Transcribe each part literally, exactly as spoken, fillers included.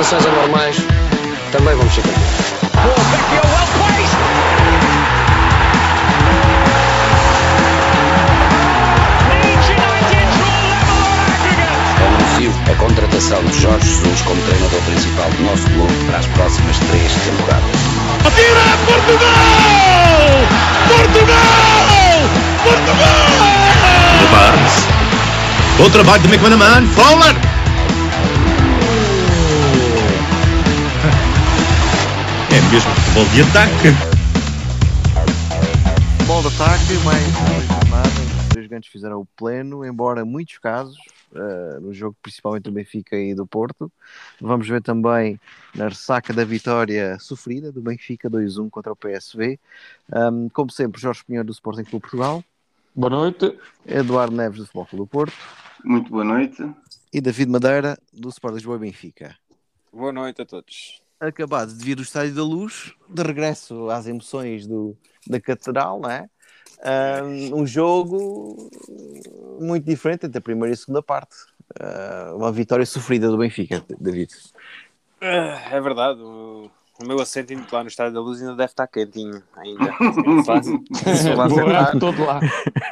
condições anormais, também vamos ser campeões. Anuncio a contratação de Jorge Jesus como treinador principal do nosso clube para as próximas três temporadas. Atira Portugal! Portugal! Portugal! De Barnes. Bom trabalho de McManaman. Fowler! É mesmo futebol de ataque. Futebol de ataque, mais uma jornada. Os três grandes fizeram o pleno, embora em muitos casos, uh, no jogo principalmente do Benfica e do Porto. Vamos ver também na ressaca da vitória sofrida do Benfica dois a um contra o P S V. Um, como sempre, Jorge Pinheiro do Sporting Clube Portugal. Boa noite. Eduardo Neves do Futebol Clube do Porto. Muito boa noite. E David Madeira do Sport Lisboa e Benfica. Boa noite a todos. Acabado de vir do Estádio da Luz, de regresso às emoções do, da Catedral, não é? Um, um jogo muito diferente entre a primeira e a segunda parte. Uh, uma vitória sofrida do Benfica, David. É verdade. O, o meu assento lá no Estádio da Luz ainda deve estar quentinho. Ainda. Se lá sentar. Todo lá.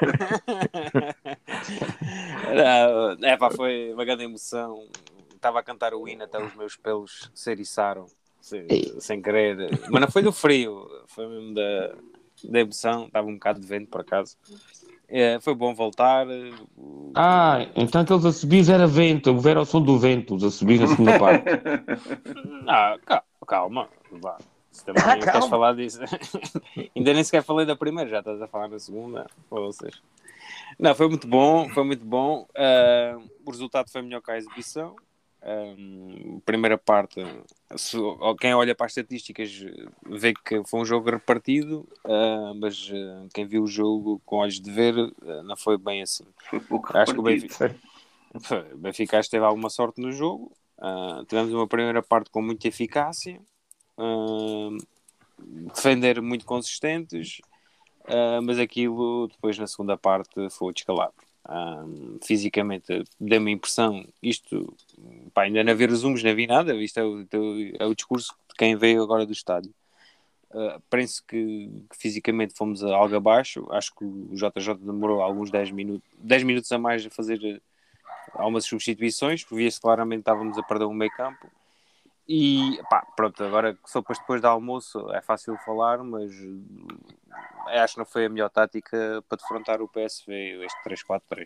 Não, é pá, foi uma grande emoção. Estava a cantar o hino até os meus pelos se eriçaram sem, sem querer. Mas não foi do frio, foi mesmo da, da emoção. Estava um bocado de vento por acaso. É, foi bom voltar. Ah, então aqueles assobios era vento, era o som do vento, os assobios na segunda parte. Ah, calma, calma. Vá. Se também ah, queres falar disso. Ainda nem sequer falei da primeira, já estás a falar na segunda. Vocês. Não, foi muito bom, foi muito bom. Uh, o resultado foi melhor que a exibição. Um, primeira parte, se, quem olha para as estatísticas vê que foi um jogo repartido, uh, mas uh, quem viu o jogo com olhos de ver uh, não foi bem assim. Foi pouco acho que o Benfica, o Benfica acho que teve alguma sorte no jogo. Uh, tivemos uma primeira parte com muita eficácia, uh, defender muito consistentes, uh, mas aquilo depois na segunda parte foi o descalabro. Um, fisicamente deu-me a impressão, isto pá, ainda não vi resumos, não vi nada, isto é o, é o discurso de quem veio agora do estádio. Uh, penso que, que fisicamente fomos a algo abaixo. Acho que o J J demorou alguns dez minutos, dez minutos a mais a fazer algumas substituições, porque via-se claramente que estávamos a perder um meio campo. E pá, pronto, agora só depois, depois do almoço é fácil falar, mas acho que não foi a melhor tática para defrontar o P S V, este três quatro três.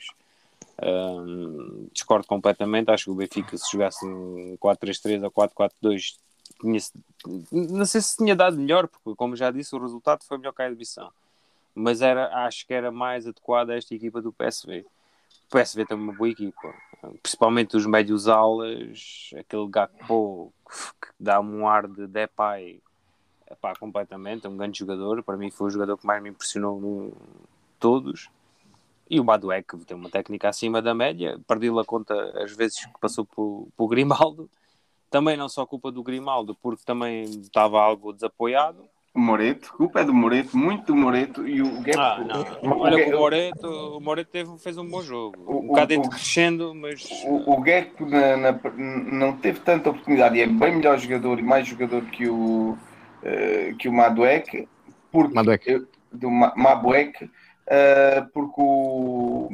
Um, discordo completamente. Acho que o Benfica, se jogasse um quatro três três ou quatro quatro dois, tinha, não sei se tinha dado melhor, porque como já disse, o resultado foi melhor que a exibição, mas era, acho que era mais adequado a esta equipa do P S V. O P S V tem uma boa equipa, principalmente os médios alas, aquele Gakpo que dá um ar de Depay, epá, completamente, é um grande jogador. Para mim foi o jogador que mais me impressionou no todos. E o Madueke, que tem uma técnica acima da média, perdi-la conta as vezes que passou por, por Grimaldo. Também não só culpa do Grimaldo, porque também estava algo desapoiado. O Moreto, culpa é do Moreto, muito do Moreto. E o Gap, ah, não. Olha que o Moreto, o Moreto teve, fez um bom jogo. O, um bocado o, crescendo, mas... O, o Gap na, na, não teve tanta oportunidade e é bem melhor jogador e mais jogador que o, uh, que o Madueke. Porque, Madueke. Do Mabueke, uh, porque o,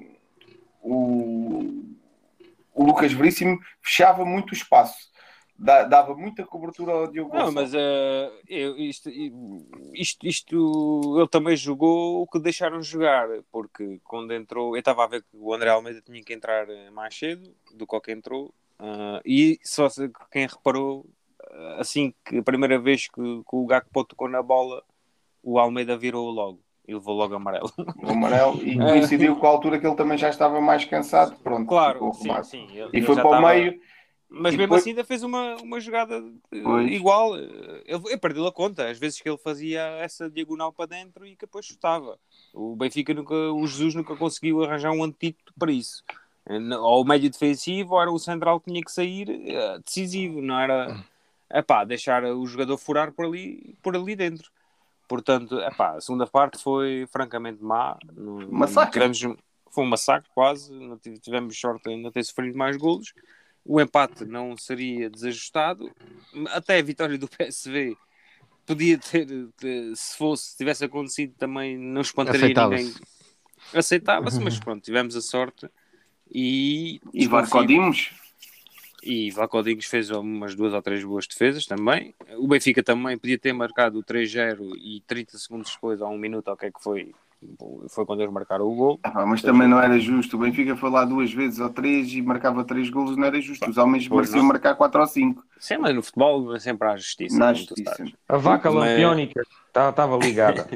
o, o Lucas Veríssimo fechava muito o espaço. Dava muita cobertura ao Diogo Não, Gonçalves. mas uh, eu, isto, isto, isto ele também jogou o que deixaram jogar, porque quando entrou, eu estava a ver que o André Almeida tinha que entrar mais cedo do que o que entrou, uh, e só se, quem reparou, assim que a primeira vez que, que o Gakpo tocou na bola, o Almeida virou logo e levou logo amarelo. O amarelo, e coincidiu com a altura que ele também já estava mais cansado, pronto. Claro, sim, sim. Ele, e ele foi para estava... o meio. Mas e mesmo depois... assim ainda fez uma, uma jogada pois. igual. Ele, eu perdi a conta, às vezes que ele fazia essa diagonal para dentro e que depois chutava. O Benfica nunca, o Jesus nunca conseguiu arranjar um antídoto para isso. Ou o médio defensivo, ou era o central que tinha que sair decisivo, não era epá, deixar o jogador furar por ali, por ali dentro. Portanto, epá, a segunda parte foi francamente má. Massacre. Tivemos, foi um massacre quase, não tivemos sorte de não ter sofrido mais golos. o empate não seria desajustado, até a vitória do P S V podia ter, se fosse, se tivesse acontecido também não espantaria ninguém. Aceitava-se, mas pronto, tivemos a sorte e... E Varcodimos? E Vlachodimos fez umas duas ou três boas defesas também. O Benfica também podia ter marcado o três zero e trinta segundos depois, ou um minuto, ou o que é que foi, foi quando eles marcaram o gol. Ah, mas também não era justo. O Benfica foi lá duas vezes ou três e marcava três golos, não era justo. Os homens mereciam marcar quatro ou cinco. Sim, mas no futebol sempre há justiça. Na justiça. A vaca mas... lampiónica estava ligada.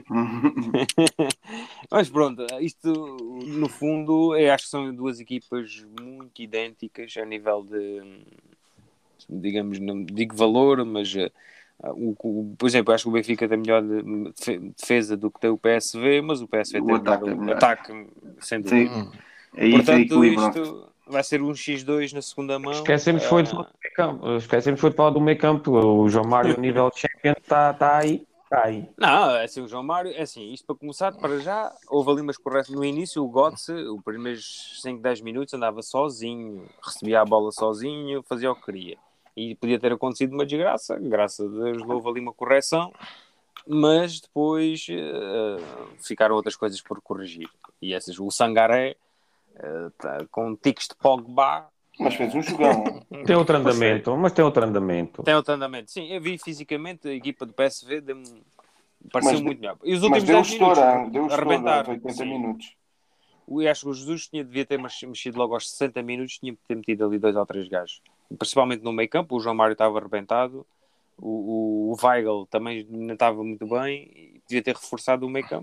Mas pronto, isto no fundo eu acho que são duas equipas muito idênticas a nível de, digamos, não digo valor, mas uh, o, o, por exemplo, acho que o Benfica tem melhor defesa do que tem o P S V, mas o P S V tem o ataque, melhor ataque sem dúvida. Sim. É Portanto, isto vai ser um xis dois na segunda mão. Esquecemos foi de falar do meio campo. Esquecemos foi de falar do meio campo. O João Mário, a nível de Champions, está tá aí. Tá aí. Não, é assim, o João Mário, é assim, isto para começar, para já, houve ali umas correções. No início, o Götze, os primeiros cinco, dez minutos, andava sozinho, recebia a bola sozinho, fazia o que queria. E podia ter acontecido uma desgraça, graças a Deus houve ali uma correção, mas depois uh, ficaram outras coisas por corrigir. E essas, o Sangaré, uh, tá, com tiques de Pogba... Mas fez um jogão. Tem outro andamento, mas tem outro andamento. Tem outro andamento. Sim, eu vi fisicamente a equipa do P S V, pareceu mas, muito melhor. E os últimos dez minutos, deu arrebentar. oitenta minutos. Eu acho que o Jesus tinha, devia ter mexido logo aos sessenta minutos, tinha que ter metido ali dois ou três gajos. Principalmente no meio campo, o João Mário estava arrebentado, o, o, o Weigl também não estava muito bem, devia ter reforçado o meio campo.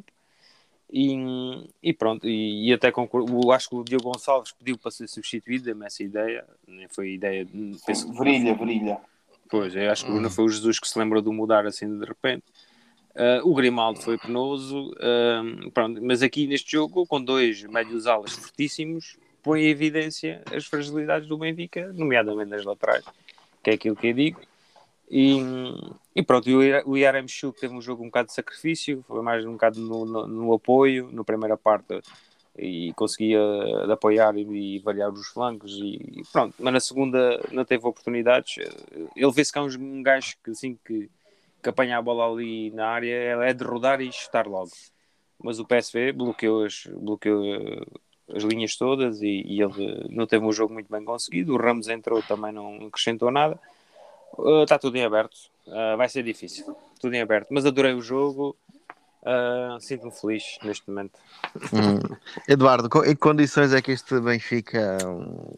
E, e pronto, e, e até concordo, acho que o Diogo Gonçalves pediu para ser substituído, deu-me essa ideia, nem foi ideia de, penso que brilha, brilha. Pois, eu acho que não foi o Jesus que se lembrou de mudar assim de repente. Uh, o Grimaldo foi penoso, uh, pronto, mas aqui neste jogo, com dois médios alas fortíssimos, põe em evidência as fragilidades do Benfica, nomeadamente nas laterais, que é aquilo que eu digo. E, e pronto, o Yaremchuk teve um jogo um bocado de sacrifício, foi mais um bocado no, no, no apoio, na primeira parte, e conseguia de apoiar e, e variar os flancos, e, e pronto, mas na segunda não teve oportunidades. Ele vê-se que há uns, um gajo que assim que, que apanha a bola ali na área, é de rodar e chutar logo, mas o P S V bloqueou as, bloqueou as linhas todas e, e ele não teve um jogo muito bem conseguido. O Ramos entrou, também não acrescentou nada. Está uh, tudo em aberto, uh, vai ser difícil, tudo em aberto, mas adorei o jogo, uh, sinto-me feliz neste momento. Hum. Eduardo, em que condições é que este Benfica um,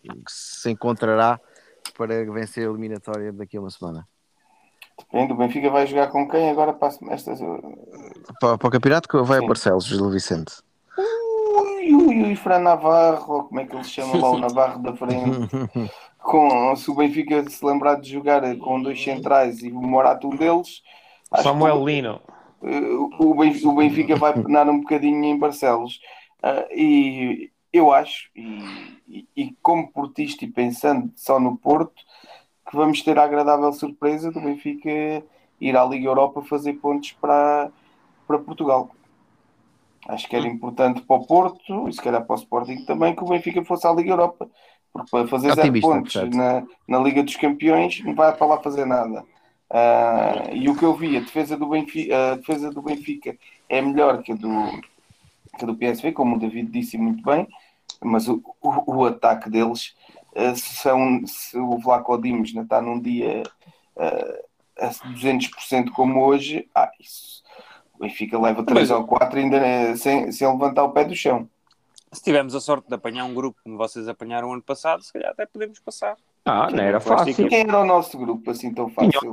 se encontrará para vencer a eliminatória daqui a uma semana? Depende, o Benfica vai jogar com quem agora para esta... para, para o campeonato que vai a Barcelos, Gil Vicente. Ui, ui, ui, Fran Navarro, ou como é que ele se chama lá, o Navarro da frente. Com, se o Benfica se lembrar de jogar com dois centrais e o Morato um deles, Samuel Lino, o, o Benfica vai penar um bocadinho em Barcelos. Uh, e eu acho, e, e, e como portista e pensando só no Porto, que vamos ter a agradável surpresa do Benfica ir à Liga Europa fazer pontos para, para Portugal. Acho que era importante para o Porto e se calhar para o Sporting também que o Benfica fosse à Liga Europa, porque para fazer zero pontos na, na Liga dos Campeões não vai para lá fazer nada. Uh, e o que eu vi, a defesa do Benfica, a defesa do Benfica é melhor que a do, que a do P S V, como o David disse muito bem, mas o, o, o ataque deles, uh, são, se o Vlachodimos não está num dia uh, a duzentos por cento como hoje, ah, isso. O Benfica leva três ou quatro ainda sem, sem levantar o pé do chão. Se tivermos a sorte de apanhar um grupo como vocês apanharam ano passado, se calhar até podemos passar. Ah, não era fácil. Quem era o nosso grupo assim tão fácil?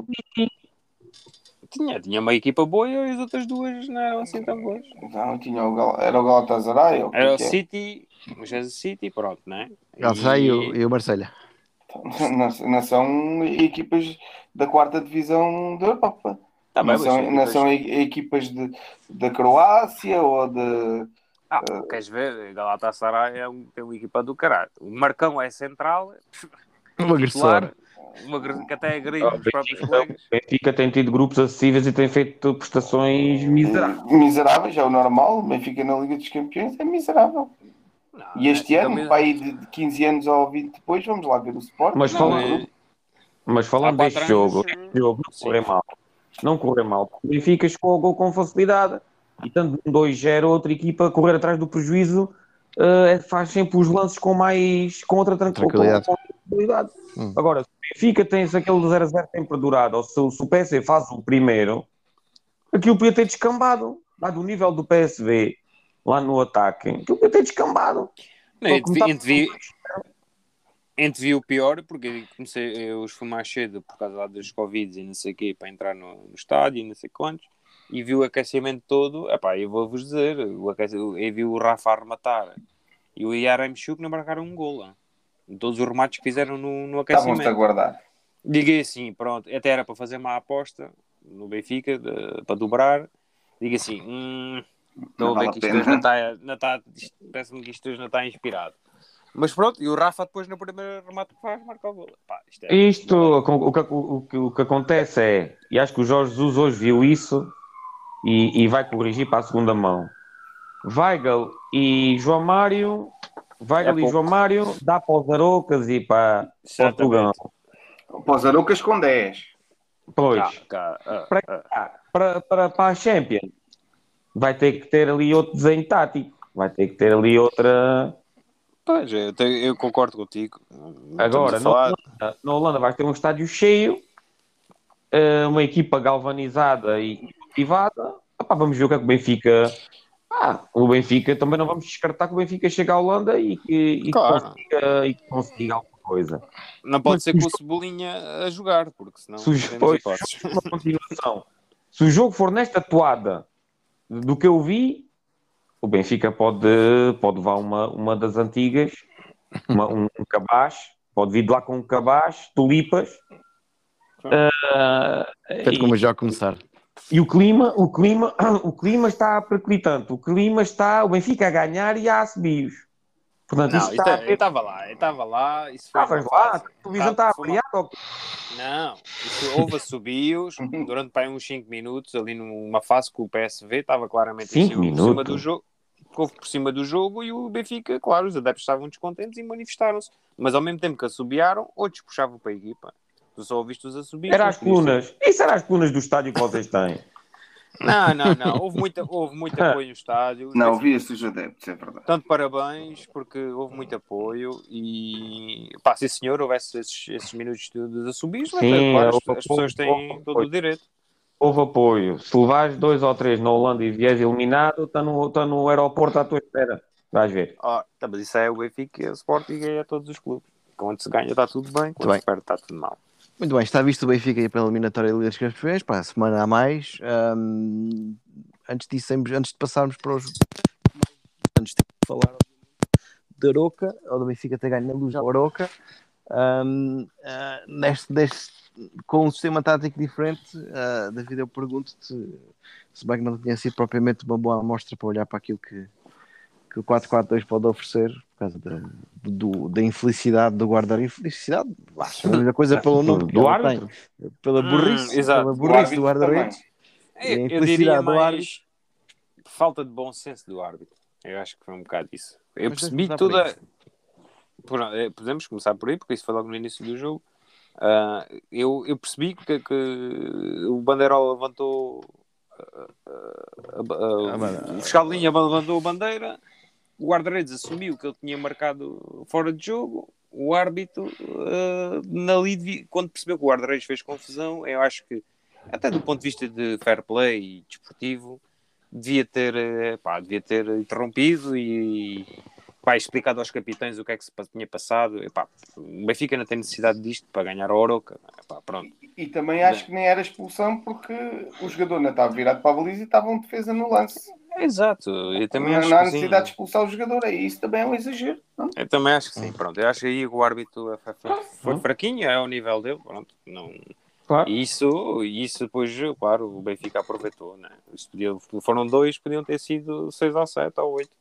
Tinha, tinha uma equipa boa e as outras duas não eram assim tão boas. Não, tinha o Gal... era o Galatasaray? Ou era o que City, o Manchester City, pronto, não é? Galatasaray e... e o Marselha. Não, não são equipas da quarta divisão da Europa. Tá não, bem, são, equipas... não são equipas de, da Croácia ou de... Ah, uh... queres ver? Galatasaray é um, tem uma equipa do caralho. O Marcão é central. Um agressor. Uma que até agride os próprios colegas. O Benfica tem tido grupos acessíveis e tem feito prestações miseráveis. Miseráveis, é o normal. O Benfica na Liga dos Campeões é miserável. Não, E este é, ano, também- para aí de de quinze anos ou vinte depois, vamos lá ver o Sporting. Mas Não, falando, é- mas falando há quatro deste jogo, anos, este jogo não sim. correu mal. Não correu mal. O Benfica chegou ao gol com facilidade. E tanto um dois zero, outra equipa correr atrás do prejuízo eh, faz sempre os lances com mais com outra tran- com- Tranquilidade. com outra tranquilidade. Hum. Agora, se o Benfica tem se aquele zero a zero tem perdurado, ou se, o- se o P S V faz o primeiro, aquilo podia ter descambado. Lá do nível do P S V, lá no ataque, aquilo podia ter descambado. Não, Só eu como devi- tá- eu devi- Entre vi o pior, porque eu comecei, eu hoje fui mais cedo por causa lá dos Covid e não sei o quê, para entrar no, no estádio e não sei quantos, e vi o aquecimento todo. Epá, eu vou-vos dizer, o aquece, eu vi o Rafa a rematar e o Yaremchuk não marcaram um gol lá. Em todos os remates que fizeram no, no Estavam-se a aquecimento. guardar. Diga assim, pronto, até era para fazer uma aposta no Benfica, de- para dobrar. Diga assim, hum, estou Não a vale ver a que isto hoje pena. não está, não está, isto- parece-me que isto hoje não está inspirado. Mas pronto, e o Rafa depois no primeiro remate que faz, marca o gol. Pá, isto é... Isto, o que, o, que, o que acontece é, e acho que o Jorge Jesus hoje viu isso e, e vai corrigir para a segunda mão. Weigl e João Mário, Weigl É e pouco. João Mário dá para os Arocas e para Portugal. Exatamente. Para os Aroucas com dez. Pois, Cá, cá, ah, para, ah. cá, para, para, para a Champions vai ter que ter ali outro desenho tático, vai ter que ter ali outra. Pois, eu, te- eu concordo contigo. Não Agora, estamos a na falar. Holanda, na Holanda vais ter um estádio cheio, eh, uma equipa galvanizada e motivada. Epá, vamos ver o que é que o Benfica. Ah, o Benfica também não vamos descartar que o Benfica chegue à Holanda e que, e que Claro. consiga, e que consiga alguma coisa. Não pode Mas ser os- com o Cebolinha a jogar, porque senão Se o, não jogo- temos pois, hipóteses. uma continuação. Se o jogo for nesta toada do que eu vi, o Benfica pode, pode levar uma, uma das antigas, uma- um, um cabaz, pode vir de lá com um cabaz, tulipas. Ah, Feito e, como já a começar. e o clima, o clima, o clima está perclitante, o clima está, o Benfica a ganhar e há assobios. Portanto, Não, isso isto está é- eu estava lá, eu estava lá. Isso foi Estavas uma lá, fase. a televisão está Tá, foi uma- avariada. Não, isso, houve assobios durante para aí uns cinco minutos, ali numa fase que o P S V estava claramente em Cinco cima, por cima minutos? do jogo. Houve por cima do jogo e o Benfica, claro, os adeptos estavam descontentes e manifestaram-se. Mas ao mesmo tempo que assobiaram, outros puxavam para a equipa. Tu só ouviste os assobios. Era não as podias ter- colunas. Isso era as colunas do estádio que vocês têm. Não, não, não. Houve muito, houve muito apoio no estádio. Não, ouvia-se os adeptos, é verdade. Tanto parabéns, porque houve muito apoio e pá, sim senhor, houvesse esses, esses minutos de, de assobios, mas, Sim, claro, as, houve as pessoas apoio, têm houve todo o direito. Houve apoio. Se levares dois ou três na Holanda e vieres eliminado, está no, está no aeroporto à tua espera. Vais ver. Ah, tá, mas isso é o Benfica, o Sporting e é todos os clubes. Quando se ganha está tudo bem, quando bem. se perde está tudo mal. Muito bem, está visto o Benfica aí pela eliminatória da Liga dos Campeões, para a semana a mais. Ahm, antes disso, antes de passarmos para os. Antes de falar da Aroca, ou do Benfica ter ganho na Luz da Aroca, ahm, ah, neste, deste, com um sistema tático diferente, ah, David, eu pergunto-te, se bem que não tinha sido propriamente uma boa amostra para olhar para aquilo que, que o quatro quatro dois pode oferecer, por causa da, do, da infelicidade do guarda-redes. Infelicidade, chamamos a coisa pelo nome que Do ela árbitro? tem, pela burrice, Hum, exato. pela O burrice árbitro do guarda-redes. Eu, E a eu infelicidade diria do árbitro. mais falta de bom senso do árbitro. Eu acho que foi um bocado isso. Eu Mas percebi vamos começar toda. Por, eh, podemos começar por aí, porque isso foi logo no início do jogo. Ah, eu, eu percebi que, que o Bandeirola levantou. ah, ah, ah, Ah, mano. o fiscal de linha levantou a bandeira. O guarda-redes assumiu que ele tinha marcado fora de jogo. O árbitro, ah, na lead, quando percebeu que o guarda-redes fez confusão, eu acho que, até do ponto de vista de fair play e desportivo, devia ter, eh, pá, devia ter interrompido e pá, explicado aos capitães o que é que se pa- tinha passado. E, pá, o Benfica não tem necessidade disto para ganhar a Oroca. Pá, pronto. E, e também acho que nem era expulsão porque o jogador não estava virado para a baliza e estava um defesa no lance. Exato, eu também Não, acho não há que sim. necessidade de expulsar o jogador, aí isso também é um exagero. Não? Eu também acho que sim, pronto. Eu acho que aí o árbitro foi, foi- foi fraquinho, é ao nível dele, pronto. Não... Claro. E isso, e isso depois, claro, o Benfica aproveitou, né? Isso podia, foram dois, podiam ter sido seis ou sete ou oito.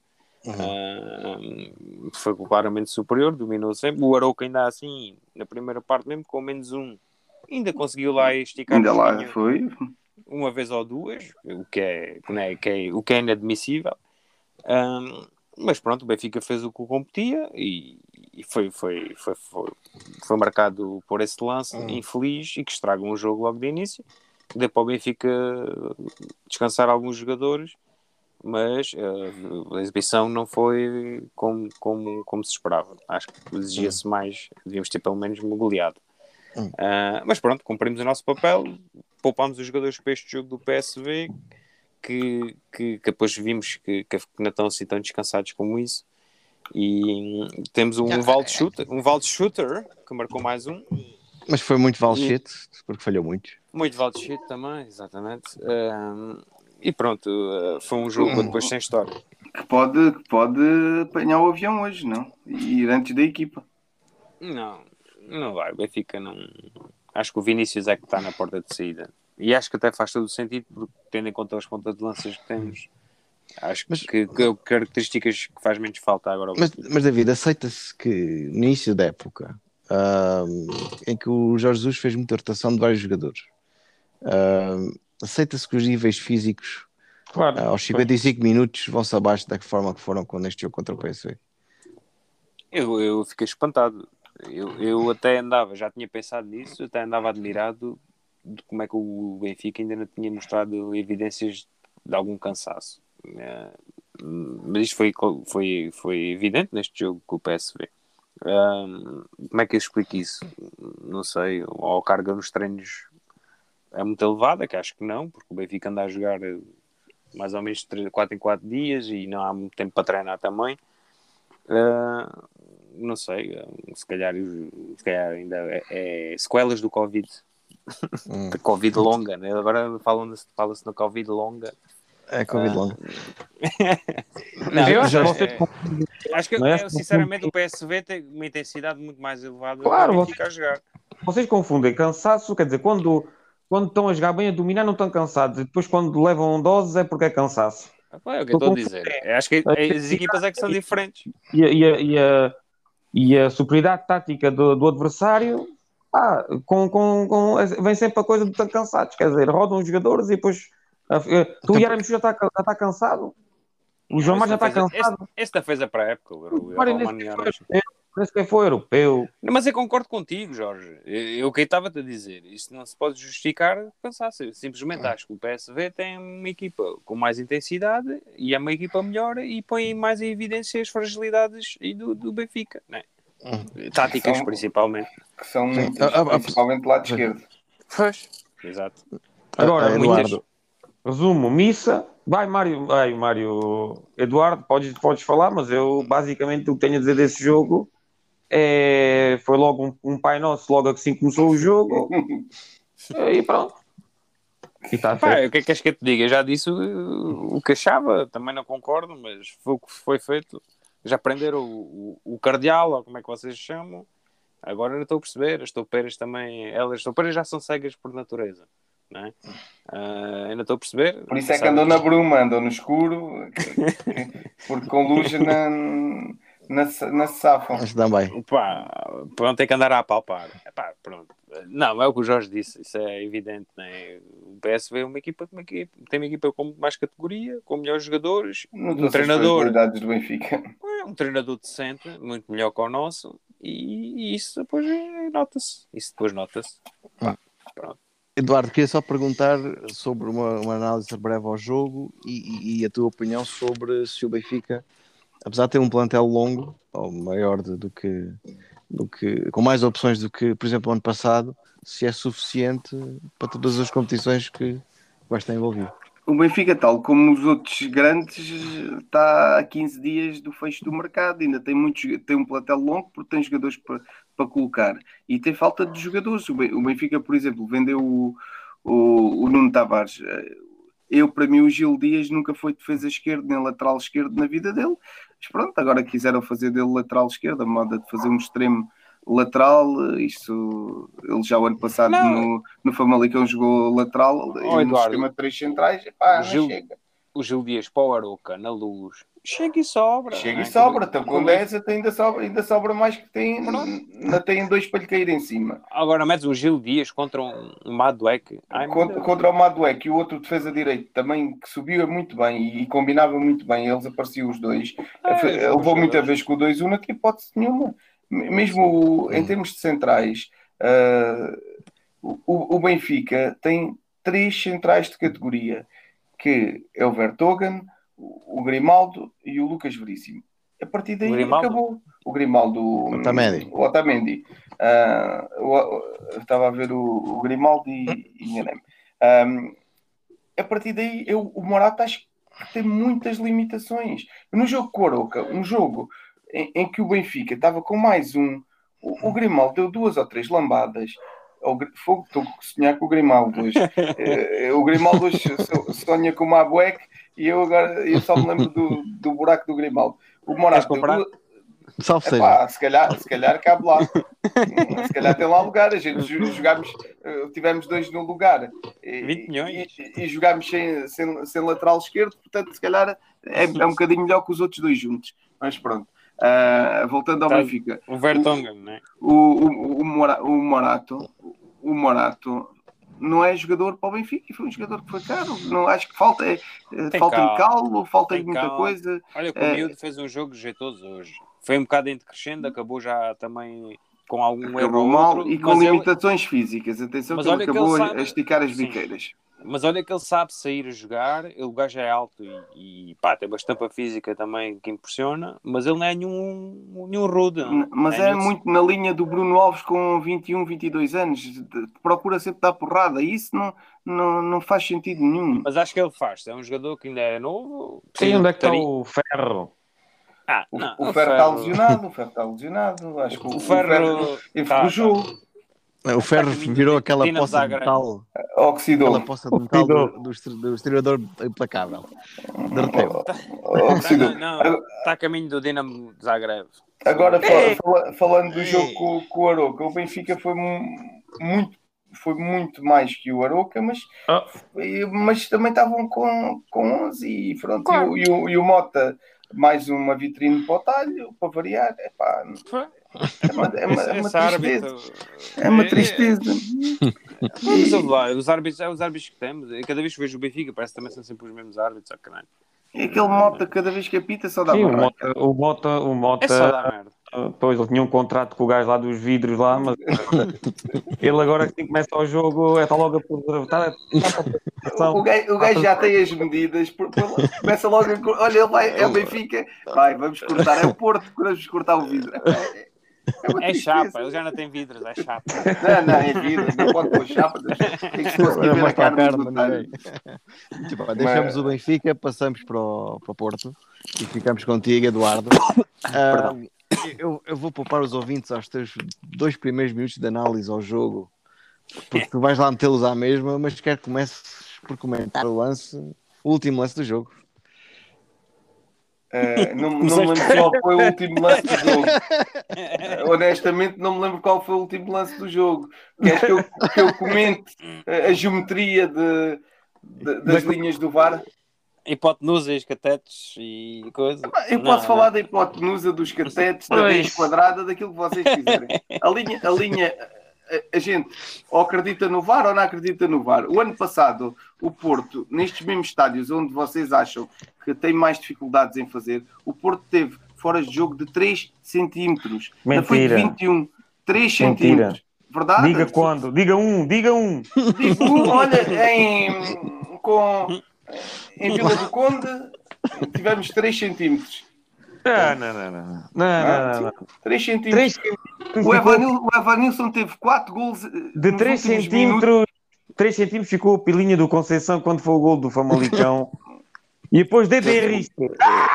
Ah, foi claramente superior, dominou sempre. O Arouca ainda assim, na primeira parte mesmo, com menos um, ainda conseguiu lá esticar Ainda o lá joguinho foi. uma vez ou duas, o que é, que é, que é, o que é inadmissível. Um, mas pronto, o Benfica fez o que o competia e, e foi, foi, foi, foi, foi marcado por esse lance Hum. infeliz e que estraga um jogo logo de início. Deu para o Benfica descansar alguns jogadores, mas uh, a exibição não foi como, como, como se esperava. Acho que exigia-se mais, devíamos ter pelo menos uma goleada. Hum. Uh, mas pronto, cumprimos o nosso papel, poupámos os jogadores para este jogo do P S V, que, que, que depois vimos que, que não estão assim tão descansados como isso. E temos um Valde Shooter, um Valde Shooter que marcou mais um. Mas foi muito valshit, porque falhou muito. Muito Valde Shooter também, exatamente. Uh, e pronto, uh, foi um jogo depois sem história. Que pode, que pode apanhar o avião hoje, não? E ir antes da equipa. Não, não vai. O Benfica não. Acho que o Vinícius é que está na porta de saída. E acho que até faz todo o sentido, porque tendo em conta as pontas de lanças que temos, acho Mas- que, que características que faz menos falta agora. ao Mas, Benfica. mas David, aceita-se que no início da época, ahm, em que o Jorge Jesus fez muita rotação de vários jogadores, ahm, aceita-se que os níveis físicos Claro. ah, aos cinquenta e cinco minutos vão-se abaixo da forma que foram quando este jogo contra o P S V. Eu, eu fiquei espantado. Eu, eu até andava, já tinha pensado nisso, até andava admirado de como é que o Benfica ainda não tinha mostrado evidências de algum cansaço. Eh, mas isto foi, foi, foi evidente neste jogo com o P S V. Um, como é que eu explico isso? Não sei. Ou a carga nos treinos é muito elevada, que acho que não, porque o Benfica anda a jogar mais ou menos de quatro em quatro dias e não há muito tempo para treinar também. Uh, não sei, se calhar, se calhar ainda é, é sequelas do Covid. Hum. De Covid longa, né? Agora falam-se, fala-se no Covid longa. É Covid Ah. longo. Não, Eu mas acho que acho, você- é, acho que Não é? é, sinceramente o P S V tem uma intensidade muito mais elevada Claro, do que o você- Benfica a jogar. Vocês confundem cansaço, quer dizer, quando, quando estão a jogar bem, a dominar, não estão cansados. E depois, quando levam doses, é porque é cansaço. É o que eu estou a dizer. Eu acho que as equipas é que são diferentes. E a, e a, e a, e a superioridade tática do, do adversário, ah, com, com, com, vem sempre a coisa de estar cansados. Quer dizer, rodam os jogadores e depois. ah, eh, tu, Yaremos, já está já está cansado. O João Mário já está cansado. Esta fez a pré-época. O Mário Roman nem sequer Yaras. foi- nem sequer foi europeu. Não, mas eu concordo contigo, Jorge. Eu, eu que estava-te a dizer, isto não se pode justificar cansaço. Eu simplesmente acho que o P S V tem uma equipa com mais intensidade e é uma equipa melhor e põe mais em evidência as fragilidades e do, do Benfica, né? Táticas, São- principalmente. Que são Sim. muitos, Ah, ah, ah, principalmente do lado esquerdo. Pois, exato. Agora, Ah, muitas- Eduardo, Resumo, missa. Vai, Mário, vai, Mário. Eduardo, podes, podes falar, mas eu basicamente o que tenho a dizer desse jogo é. Foi logo um, um Pai Nosso, logo assim que começou o jogo. E pronto. E está Pá, feito. o que é que és que eu te diga? Eu já disse o, o que achava, também não concordo, mas foi o que foi feito. Já prenderam o, o, o cardeal, ou como é que vocês chamam. Agora não estou a perceber. As toupeiras também, elas, as toupeiras já são cegas por natureza, não é? Ah, ainda estou a perceber. Por isso é que andou na bruma, andou no escuro, porque com luz na, na, na safam. mas também. Pá, pronto, tem que andar a apalpar. Epá, pronto. Não, é o que o Jorge disse, isso é evidente, né? O P S V é uma equipa, uma equipa tem uma equipa com mais categoria, com melhores jogadores, um treinador, As do Benfica. um treinador decente, muito melhor que o nosso, e, e isso depois é- nota-se. Isso depois nota-se. Pá, pronto. Eduardo, queria só perguntar sobre uma, uma análise breve ao jogo e, e- e a tua opinião sobre se o Benfica, apesar de ter um plantel longo, ou maior de- do que, do que, com mais opções do que, por exemplo, o ano passado, se é suficiente para todas as competições que vai estar envolvido. O Benfica, tal como os outros grandes, está a quinze dias do fecho do mercado. Ainda tem, muitos, tem um plantel longo porque tem jogadores para, para colocar. E tem falta de jogadores. O Ben- o Benfica, por exemplo, vendeu o, o, o Nuno Tavares. Eu, para mim, o Gil Dias nunca foi defesa esquerda nem lateral esquerdo na vida dele. Mas pronto, agora quiseram fazer dele lateral esquerdo, a moda de fazer um extremo lateral. Isso, ele já o ano passado Não. no, no Famalicão jogou lateral Oh, e no Eduardo. sistema de três centrais. Epá, não Gil- chega. o Gil Dias para o Aroca na Luz, chega e sobra. Chega não e é? sobra, então com Com dez até ainda sobra, ainda sobra mais que tem, ainda tem dois para lhe cair em cima. Agora metes o Gil Dias contra um, um Madueque. Ai, meu Contra, Deus. contra o Madueque e o outro defesa direito também, que subia muito bem e, e combinava muito bem, eles apareciam os dois. É, Fe- os Levou jogadores. muita vez com o dois um, não tinha hipótese nenhuma. M- Mesmo em termos de centrais, ah, o, o Benfica tem três centrais de categoria, que é o Vertonghen, o o Grimaldo e o Lucas Veríssimo. A partir O daí Grimaldo? acabou. O Grimaldo, Otamendi. o Otamendi. Ah, o- eu estava a ver o, o Grimaldo e, e enganei-me. Ah, a partir daí, eu, o Morata acho que tem muitas limitações. No jogo com o Aroca, um jogo em, em que o Benfica estava com mais um, o, o Grimaldo deu duas ou três lambadas. O Gr- Fogo, estou a sonhar com o Grimaldo hoje. Eh, o Grimaldo hoje so- sonha com o Mabueque e eu agora eu só me lembro do, do buraco do Grimaldo. O Queres Morata deu comprar? duas. Salve seja. Epá, se calhar, se calhar cabe lá. Se calhar tem lá lugar. A gente jo- jogámos, eh, tivemos dois no lugar e, vinte milhões. e, e jogámos sem, sem, sem lateral esquerdo, portanto, se calhar é, é um bocadinho melhor que os outros dois juntos. Mas pronto. Ah, voltando ao Tá- Benfica, O Vertonghen, não é? o, o, o, Mora- o Morato, o Morato não é jogador para o Benfica, foi um jogador que foi caro. Não, acho que falta, é, Tem falta-lhe calma. calmo, falta-lhe Tem muita calma. coisa. Olha que o É. miúdo fez um jogo jeitoso hoje. Foi um bocado em decrescendo, acabou já também com algum erro Acabou ou mal outro. e com mas eu- limitações físicas. Atenção Mas que ele olha que acabou ele a- sabe- a esticar as Sim. biqueiras. Mas olha que ele sabe sair a jogar, ele- o gajo é alto e, e pá, tem uma estampa física também que impressiona, mas ele não é nenhum, nenhum rude. não. N- Mas é nenhum- muito na linha do Bruno Alves com vinte e um, vinte e dois anos. de- Procura sempre dar porrada. E isso não, não, não faz sentido nenhum. Mas acho que ele faz, é um jogador que ainda é novo. Sim, precisa onde é de que está carinho. o Ferro? Ah, O, não, o Ferro está lesionado. O Ferro está lesionado. Acho que o, O o Ferro Ferro enferrujou. O Ferro Tá caminho virou de aquela Dinamo poça de Zagreb. metal, Oxidou. aquela poça de metal do, do, estre- do exterior implacável. Derreteu. Oxidou. Não, não, está a caminho do Dinamo de Zagreb. Agora, fa- Ei. fala- falando do Ei. jogo com, com o Aroca, o Benfica foi mu- muito, foi muito mais que o Aroca, mas, Ah. e- mas também estavam com, com onze e, pronto, Claro. e, o, e, o, e o Mota, mais uma vitrine para o talho, para variar. Epá, Foi. é uma, é uma, é uma Esse tristeza. árbitro. É uma É- tristeza. Mas ouve lá, os árbitros, é os árbitros que temos. Eu cada vez que vejo o Benfica, parece que também são sempre os mesmos árbitros. Oh, caralho. E aquele Mota, cada vez que apita, só dá Sim, o barraca. Mota, o Mota, o Mota É só dar merda. pois ele tinha um contrato com o gajo lá dos vidros lá, mas ele agora assim começa o jogo, está logo a poder está, está O gajo, o gajo já tem as medidas, por- por- começa logo a. cor- Olha, ele vai, é o Benfica, vai, vamos cortar, é o Porto, vamos cortar o vidro. É, é uma É tristeza. chapa, ele já não tem vidros, é chapa. Não, não, é vidro, não pode pôr chapa, tem que se conseguir ver a Mostra a carne carne, do detalhe. ninguém. Tipo, deixamos o Benfica, passamos para o, para o Porto e ficamos contigo, Eduardo. Ah, eu, eu vou poupar os ouvintes aos teus dois primeiros minutos de análise ao jogo, porque tu vais lá metê-los à mesma, mas quero que comeces por comentar o lance, o último lance do jogo. Uh, não, não me lembro qual foi o último lance do jogo. Uh, honestamente, não me lembro qual foi o último lance do jogo. Queres que eu, que eu comente a, a geometria de, de- das linhas do V A R? Hipotenusas, catetes e coisa. Eu Não, posso falar não. da hipotenusa, dos catetes, da Pois. raiz quadrada, daquilo que vocês quiserem. A linha, a, linha a, a gente ou acredita no V A R ou não acredita no V A R. O ano passado, o Porto, nestes mesmos estádios onde vocês acham que tem mais dificuldades em fazer, o Porto teve fora de jogo de três centímetros. Não foi de Mentira. vinte e um. três Mentira. centímetros. Verdade? diga quando, diga um, diga um. Digo, um, olha, em, com, em Vila do Conde tivemos três centímetros. Não, não, não, não, não, não, não, não. três centímetros. três O Evanil- o Evanilson teve quatro gols de nos três últimos minutos. centímetros, três centímetros ficou a pilinha do Conceição quando foi o gol do Famalicão. E depois de Henrique.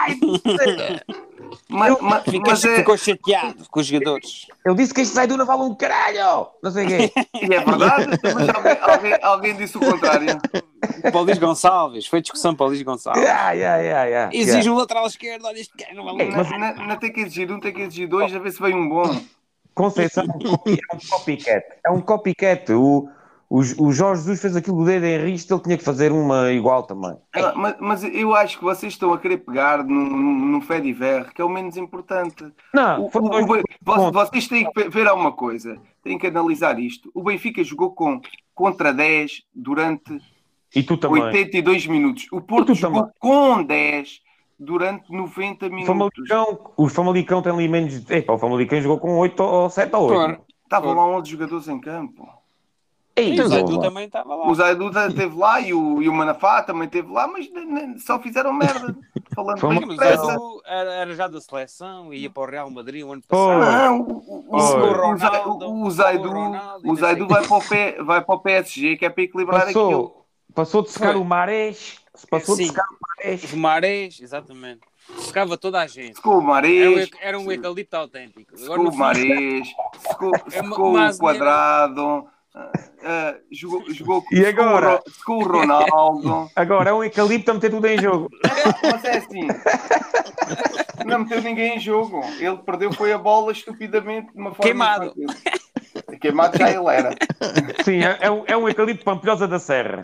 Mas, mas, Ficou, mas é, ficou chateado com os jogadores. Eu disse que este sai do Naval um caralho! Não sei o quê. e é verdade, mas alguém, alguém, alguém disse o contrário. Para o Luís Gonçalves, foi discussão para o Luís Gonçalves. Ah, yeah, yeah, yeah, Exige yeah. um lateral esquerdo, olha este cara, não vale Ei, nada. mas- Não, não tem que exigir um, tem que exigir dois, a ver se vem um bom. Conceição é um copycat. É um copycat. O, O, o Jorge Jesus fez aquilo do dedo em riste, ele tinha que fazer uma igual também. Ah, Mas, mas eu acho que vocês estão a querer pegar no, no, no Fediver, que é o menos importante. Não, O, foram o, dois o Be- vo- pontos. vocês têm que ver alguma coisa, têm que analisar isto. O Benfica jogou com, contra dez durante E tu também. oitenta e dois minutos. O Porto tu jogou também. com dez durante noventa O minutos. Famalicão, o Famalicão tem ali menos. Epá, o Famalicão jogou com oito ou sete ou Claro. oito. Estavam lá onze jogadores em campo. Ei, E o Zaidu Zaidu também estava lá. O Zaidu esteve lá e o, e o Manafá também esteve lá, mas n- n- só fizeram merda. Falando Foi bem uma- Mas o depressa. Zaidu era, era já da seleção, ia para o Real Madrid o ano passado. Pois. Não, o, o, Pois. o, o, Ronaldo, Zai- o, o Zaidu, o Ronaldo e o não sei Zaidu vai, para o P, vai para o P S G, que é para equilibrar aquilo. Passou, passou de secar Foi. o Marés. Passou de Sim. secar o Marés. Os marés, exatamente. Secava toda a gente. Secou o Era um, Marés, e- era um eucalipto autêntico. Agora, secou no o fim, Marés, secou, É uma- secou uma o asneira. Quadrado, ah, ah, jogou, jogou, E secou o agora? Ro- secou o Ronaldo. Agora é um eucalipto a meter tudo em jogo. Mas é assim, não meteu ninguém em jogo. Ele perdeu foi a bola estupidamente de uma forma Queimado. infantil. Queimado já ele era. Sim, é, é um, é um eucalipto pampilhosa da serra.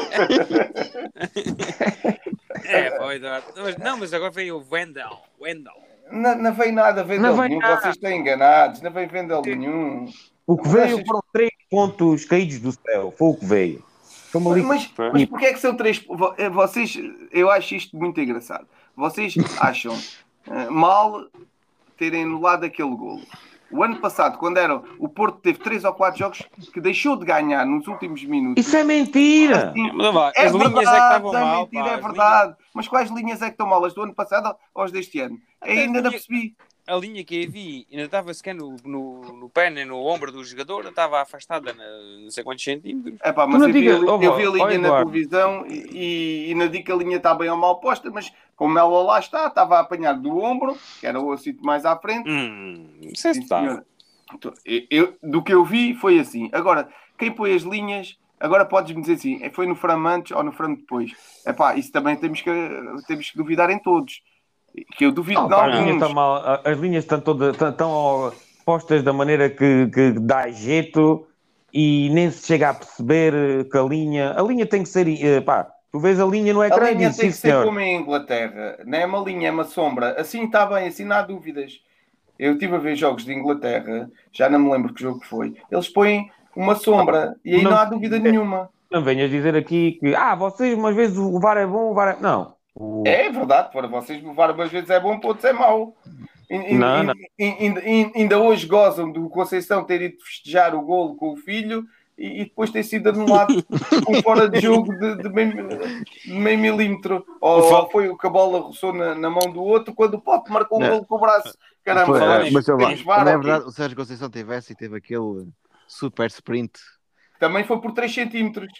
É, pá, Eduardo. Mas, não, mas agora veio o Wendell. Wendell. Não, não veio nada a Não Vendel veio nenhum, nada. vocês estão enganados, não veio Vendel nenhum. O que Mas veio achas- foram três pontos caídos do céu. Foi o que veio. Famalicão. Mas, mas porquê é que são três? vo- eh, Vocês, eu acho isto muito engraçado. Vocês acham eh, mal terem anulado aquele golo. O ano passado, quando era o Porto, teve três ou quatro jogos que deixou de ganhar nos últimos minutos. Isso é mentira. Assim, Mas, vá, é as linhas verdade, é que estavam é mal. mentira, pá, é as verdade. Mas quais linhas é que estão mal? As do ano passado ou as deste ano? Até Ainda não linha- percebi. A linha que eu vi ainda estava sequer no, no, no pé nem no ombro do jogador, estava afastada na, não sei quantos centímetros. Epá, Tu mas não eu vi, digas- a li- oh, eu vi a oh, linha na Eduardo. televisão e, e, e não digo que a linha está bem ou mal posta, mas como ela lá está, estava a apanhar do ombro, que era o sítio mais à frente. Hum, isso é Sim, está. senhora. Então, eu- eu- do que eu vi foi assim. Agora, quem põe as linhas, agora podes-me dizer assim, foi no frame antes ou no frame depois. Epá, isso também temos que, temos que duvidar em todos. Que eu duvido Oh, de pá, as, linhas alguns. estão mal, a- as linhas estão todas estão, estão ó, postas da maneira que, que dá jeito e nem se chega a perceber que a linha. A linha tem que ser. eh, Pá, tu vês a linha no A ecrã e linha dizes, tem sim, que ser senhor. como em Inglaterra. Não é uma linha, é uma sombra. Assim está bem, assim não há dúvidas. Eu estive a ver jogos de Inglaterra, já não me lembro que jogo foi. Eles põem uma sombra e aí não, Não- há dúvida nenhuma. Não venhas dizer aqui que, ah, vocês umas vezes o V A R é bom, o V A R é. Não. O- É verdade, para vocês levar umas vezes é bom, para outros é mau. E- e- Não, e- não. e- e- Ainda hoje gozam do Conceição ter ido festejar o golo com o filho e, e depois ter sido anulado com fora de jogo de, de meio, de meio milímetro. Ou, Fal- foi o que a bola roçou na, na mão do outro quando o Pote marcou o Não. golo com o braço. Caramba, Foi, falar temos- em- mas sei lá, temos V A R também é aqui. verdade, o Sérgio Conceição tivesse e teve aquele super sprint. Também foi por três centímetros.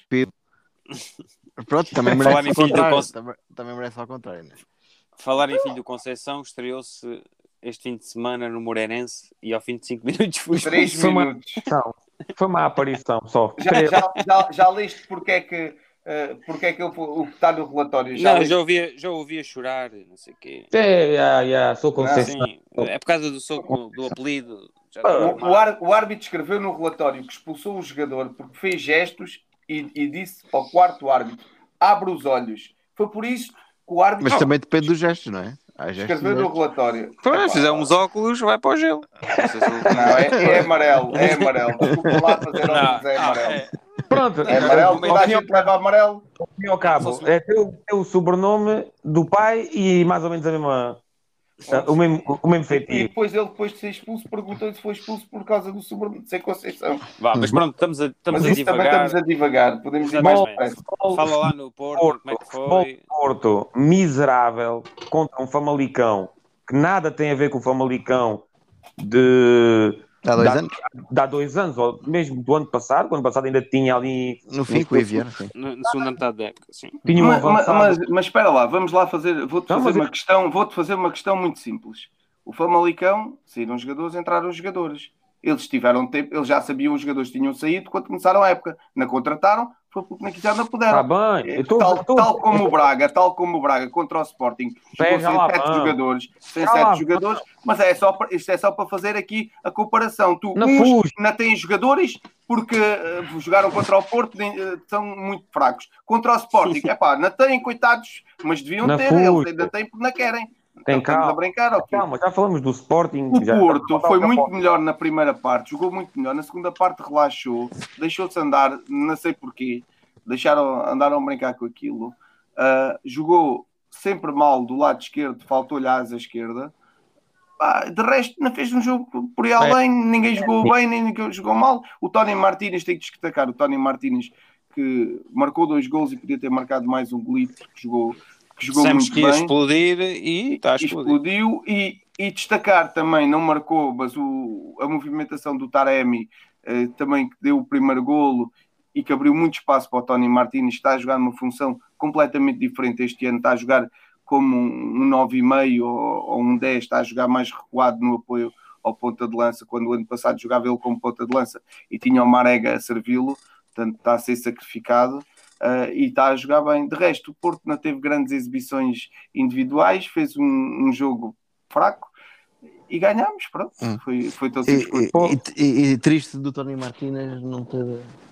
Pronto, também Falar merece em ao filho do contrário. Conce- Também, também merece ao contrário, né? Falar em filho do Conceição, estreou-se este fim de semana no Moreirense e ao fim de cinco minutos foi Três expulso. Foi uma- minutos. Não, foi uma aparição só. Já, já, já, já leste porque é que, eh, porque é que ele, o que está no relatório? Já Não, leste? já ouvia, já ouvia chorar, não sei o quê. É, já, já, sou Conceição. Sim, é por causa do, soco, do apelido. Já Ah, está O, normal. o, ar- o árbitro escreveu no relatório que expulsou o jogador porque fez gestos e, e disse ao quarto árbitro: abre os olhos. Foi por isso que o árbitro Mas também depende dos gestos, não é? Há gestos. escreveu e no gestos. relatório. Pois, Epá, se fizer uns óculos, vai para o gelo. Não sei se o- Não, é, é amarelo, é amarelo. Desculpa lá fazer Não, óculos, é ah, amarelo. é. Pronto, É amarelo, Ao toda a ao fim e ao gente leva amarelo. ao fim e ao cabo, é teu, teu sobrenome do pai e mais ou menos a mesma, o mesmo, o mesmo E feitiço. depois ele, depois de ser expulso, perguntou se foi expulso por causa do sobrenome de ser Conceição. Vá, mas pronto, estamos a, estamos Mas a isso também divagar. estamos a divagar. Podemos ir Exatamente. mais depressa. Fala lá no Porto, Porto, como é que futebol foi. do Porto, miserável, contra um Famalicão, que nada tem a ver com o Famalicão de, Há dois de, anos? de há dois anos, ou mesmo do ano passado, quando ano passado ainda tinha ali, No fim, com o Iviano, sim. Na na segunda metade da época, sim. tinha um Mas, mas, avançado. mas- mas espera lá, vamos lá fazer. Vou-te Não, fazer mas uma eu- questão. Vou-te fazer uma questão muito simples. O Famalicão, saíram os jogadores, entraram os jogadores. Eles tiveram tempo, eles já sabiam os jogadores que tinham saído quando começaram a época. Não contrataram, foi porque não quiseram, não Está puderam. bem. Eu tô, Tal, tô, tal como o Braga, tal como o Braga contra o Sporting, jogou Pega sem lá, sete vamos. jogadores, sem Já lá sete vamos. jogadores, mas é só, para- isto é só para fazer aqui a comparação. Tu, Não uns fuja. não têm jogadores porque eh, jogaram contra o Porto, nem, eh, são muito fracos. Contra o Sporting, é pá, não têm, coitados, mas deviam Não ter, fuja. eles ainda têm porque não querem. Tem Então, estamos a calma. brincar, ok? Calma, já falamos do Sporting. O já, Porto já- foi muito melhor na primeira parte, jogou muito melhor. Na segunda parte relaxou, deixou-se andar, não sei porquê. Deixaram, andaram a brincar com aquilo. Uh, jogou sempre mal do lado esquerdo, faltou-lhe a asa esquerda. Ah, de resto, não fez um jogo por aí além, ninguém jogou bem, nem ninguém jogou mal. O Tony Martínez, tem que destacar, o Tony Martínez que marcou dois gols e podia ter marcado mais um golito, que jogou, que jogou Dissemos muito que ia bem. explodir e está a explodir. Explodiu e, e destacar também, não marcou, mas o, a movimentação do Taremi eh, também que deu o primeiro golo e que abriu muito espaço para o Tony Martínez, está a jogar numa função completamente diferente este ano, está a jogar como um nove vírgula cinco ou, ou um dez, está a jogar mais recuado no apoio ao ponta de lança, quando o ano passado jogava ele como ponta de lança e tinha o Marega a servi-lo, portanto está a ser sacrificado. Uh, e está a jogar bem. De resto, o Porto não teve grandes exibições individuais, fez um, um jogo fraco e ganhámos, pronto. Hum. Foi, foi todo e, e, e, e triste do Tony Martínez não ter,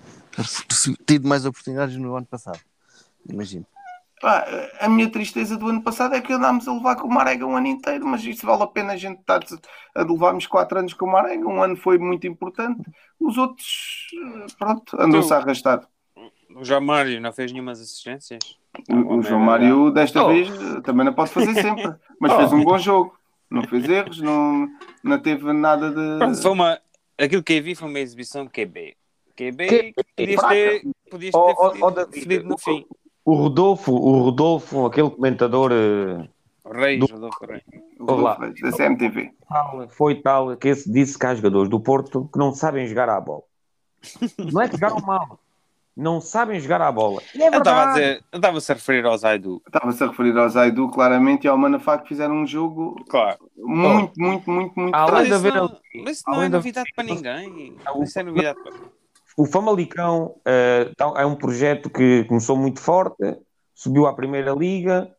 ter tido mais oportunidades no ano passado, imagino. Ah, a minha tristeza do ano passado é que andámos a levar com o Marega um ano inteiro, mas isso vale a pena a gente estar a levarmos quatro anos com o Marega. Um ano foi muito importante, os outros, pronto, andou-se a arrastar. O João Mário não fez nenhumas assistências? O, o João Mário, desta oh. vez, também não pode fazer sempre, mas oh. fez um bom jogo. Não fez erros, não, não teve nada de... Pronto, foi uma... Aquilo que eu vi foi uma exibição Q B. Q B que podias ter, podias ter oh, fedido, oh, David, fedido no fim. O Rodolfo, o Rodolfo, aquele comentador... O Reis, do... Rodolfo Reis. Rodolfo Reis, da C M T V. Foi tal que esse disse que há jogadores do Porto que não sabem jogar à bola. Não é que jogaram mal. Não sabem jogar à bola. E é verdade. Eu estava-se a referir ao Zaidu. Estava-se a referir ao Zaidu, claramente, e ao Manafá, que fizeram um jogo claro. muito, oh. muito, muito, muito Além de haver... Não, mas isso não é novidade para ninguém. Isso é novidade para... O Famalicão uh, é um projeto que começou muito forte, subiu à Primeira Liga,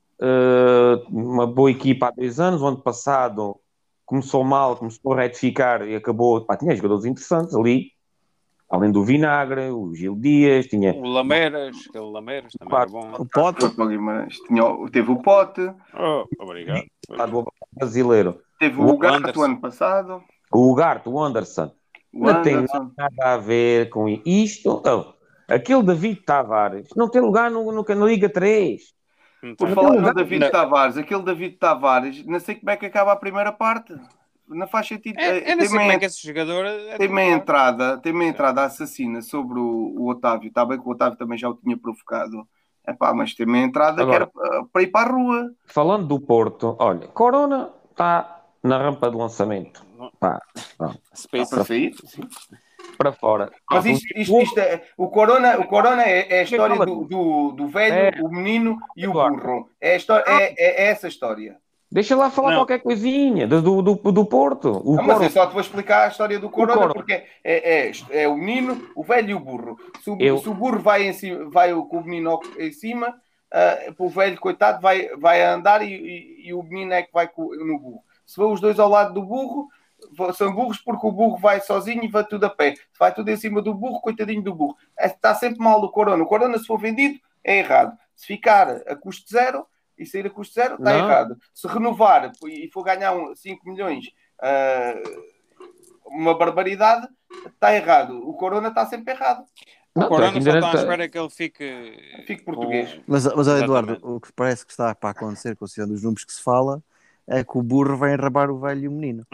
uh, uma boa equipa há dois anos. O ano passado começou mal, começou a retificar e acabou... Pá, tinha jogadores interessantes ali. Além do Vinagre, o Gil Dias, tinha... O Lameiras, aquele Lameiras também claro. Era bom. O Pote, tinha, teve o Pote. Oh, obrigado. Do brasileiro. Teve o, o Ugarte o ano passado. O Ugarte, o Anderson. O não Anderson. tem nada a ver com isto. Não. Aquele David Tavares não tem lugar no, no, na Liga três. Por não falar no David não. Tavares, aquele David Tavares, não sei como é que acaba a primeira parte. Não faz sentido. É, eu não sei como é que esse jogador... É tem meia entrada, tem meia entrada assassina sobre o, o Otávio. Está bem que o Otávio também já o tinha provocado. Epá, mas tem meia entrada agora, que era para ir para a rua. Falando do Porto, olha, Corona está na rampa de lançamento. Pá, pá. Para sair? Para fora. Mas isto, isto, isto é, o Corona, o Corona é, é a história do, do, do velho, é, o menino e o burro. É, a história, é, é essa história. Deixa lá falar não. qualquer coisinha do, do, do, do Porto. O não, mas eu só te vou explicar a história do Corona, Corona. porque é, é, é o menino, o velho e o burro. Se o, eu... se o burro vai, em cima, vai com o menino em cima, uh, o velho, coitado, vai, vai andar e, e, e o menino é que vai no burro. Se vão os dois ao lado do burro, são burros porque o burro vai sozinho e vai tudo a pé. Se vai tudo em cima do burro, coitadinho do burro. Está sempre mal o Corona. O Corona, se for vendido, é errado. Se ficar a custo zero... e sair a custo zero, está não. errado. Se renovar e for ganhar cinco milhões, uh, uma barbaridade, está errado. O Corona está sempre errado. Não, o Corona só está à espera que ele fique... Fique português. Com... Mas, mas Eduardo, o que parece que está para acontecer, considerando os números que se fala, é que o burro vai enrabar o velho e o menino.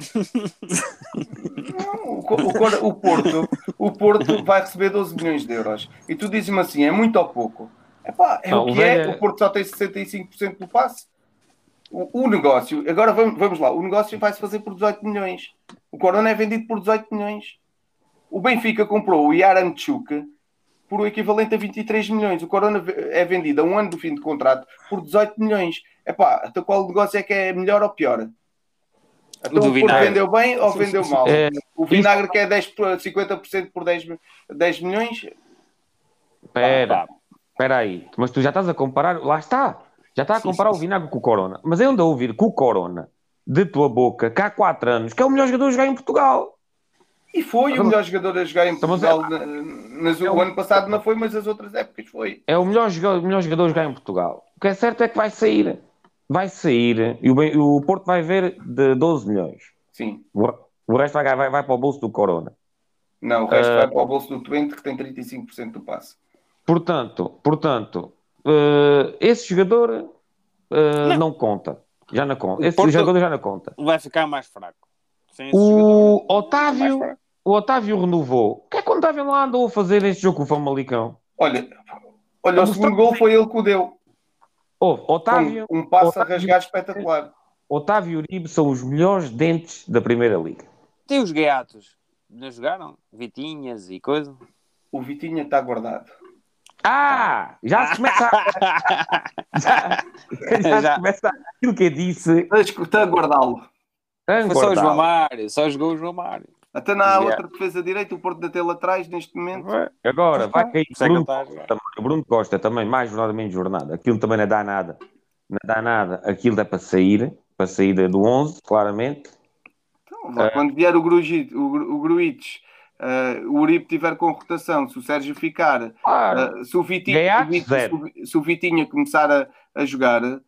Não, o, o, o, Porto, o Porto vai receber doze milhões de euros. E tu dizes-me assim, é muito ou pouco? Epá, é não, o que é, é, o Porto só tem sessenta e cinco por cento do passe. O, o negócio, agora vamos, vamos lá, o negócio vai-se fazer por dezoito milhões. O Corona é vendido por dezoito milhões. O Benfica comprou o Yaramchuk por o equivalente a vinte e três milhões. O Corona é vendido a um ano do fim de contrato por dezoito milhões. Epá, então qual negócio é que é melhor ou pior? Então o, o Porto vendeu bem ou vendeu mal? É, o Vinagre isso... que é dez, cinquenta por cento por dez, dez milhões... Espera, espera aí. Mas tu já estás a comparar, lá está. Já está a comparar o vinagre com o Corona. Mas eu ando a ouvir que o Corona, de tua boca, que há quatro anos, que é o melhor jogador a jogar em Portugal. E foi o melhor jogador a jogar em Estamos Portugal. a- na- Nas, o ano passado não foi, mas as outras épocas foi. É o melhor jogador, o melhor jogador a jogar em Portugal. O que é certo é que vai sair. Vai sair e o, Ben- o Porto vai ver de doze milhões. Sim. O, o resto vai, vai, vai para o bolso do Corona. Não, o resto Ah. vai para o bolso do Twente, que tem trinta e cinco por cento do passe. Portanto, portanto eh, esse jogador eh, não. conta. Já não conta. O Esse Porto- jogador já não conta. Vai ficar mais fraco. Sem esse jogador, O Otávio, mais fraco. o Otávio renovou. O que é que o Otávio lá andou a fazer neste jogo com o Famalicão? Olha, olha, o segundo gol foi ele que o deu. Houve Otávio, Um, um passo a Otávio- rasgar espetacular. Otávio e Uribe são os melhores dentes da Primeira Liga. Tem os gaiatos. Não jogaram? Vitinhas e coisa. O Vitinha está guardado. Ah! Já se começa a... já, já, Já. se começa a... Aquilo que eu disse... Está a guardá-lo. a Foi só o guardá-lo. João Mário. Só jogou o João Mário. Até na Já. outra defesa direita, o Porto da tela atrás, neste momento. Agora, vai cair Sei que Bruno ele tá a Costa jogar. também. O Bruno Costa também, mais jornada, menos jornada. Aquilo também não dá nada. Não dá nada. Aquilo é para sair, para sair do onze, claramente. Então, vá, quando vier o Grujic, o, Gru- o Gruitch, eh, o Uribe tiver com rotação, se o Sérgio ficar, Claro. eh, se, o Vitinho, Gaiatos, o Vit- zero. se, o, se o Vitinho começar a, a jogar, eh,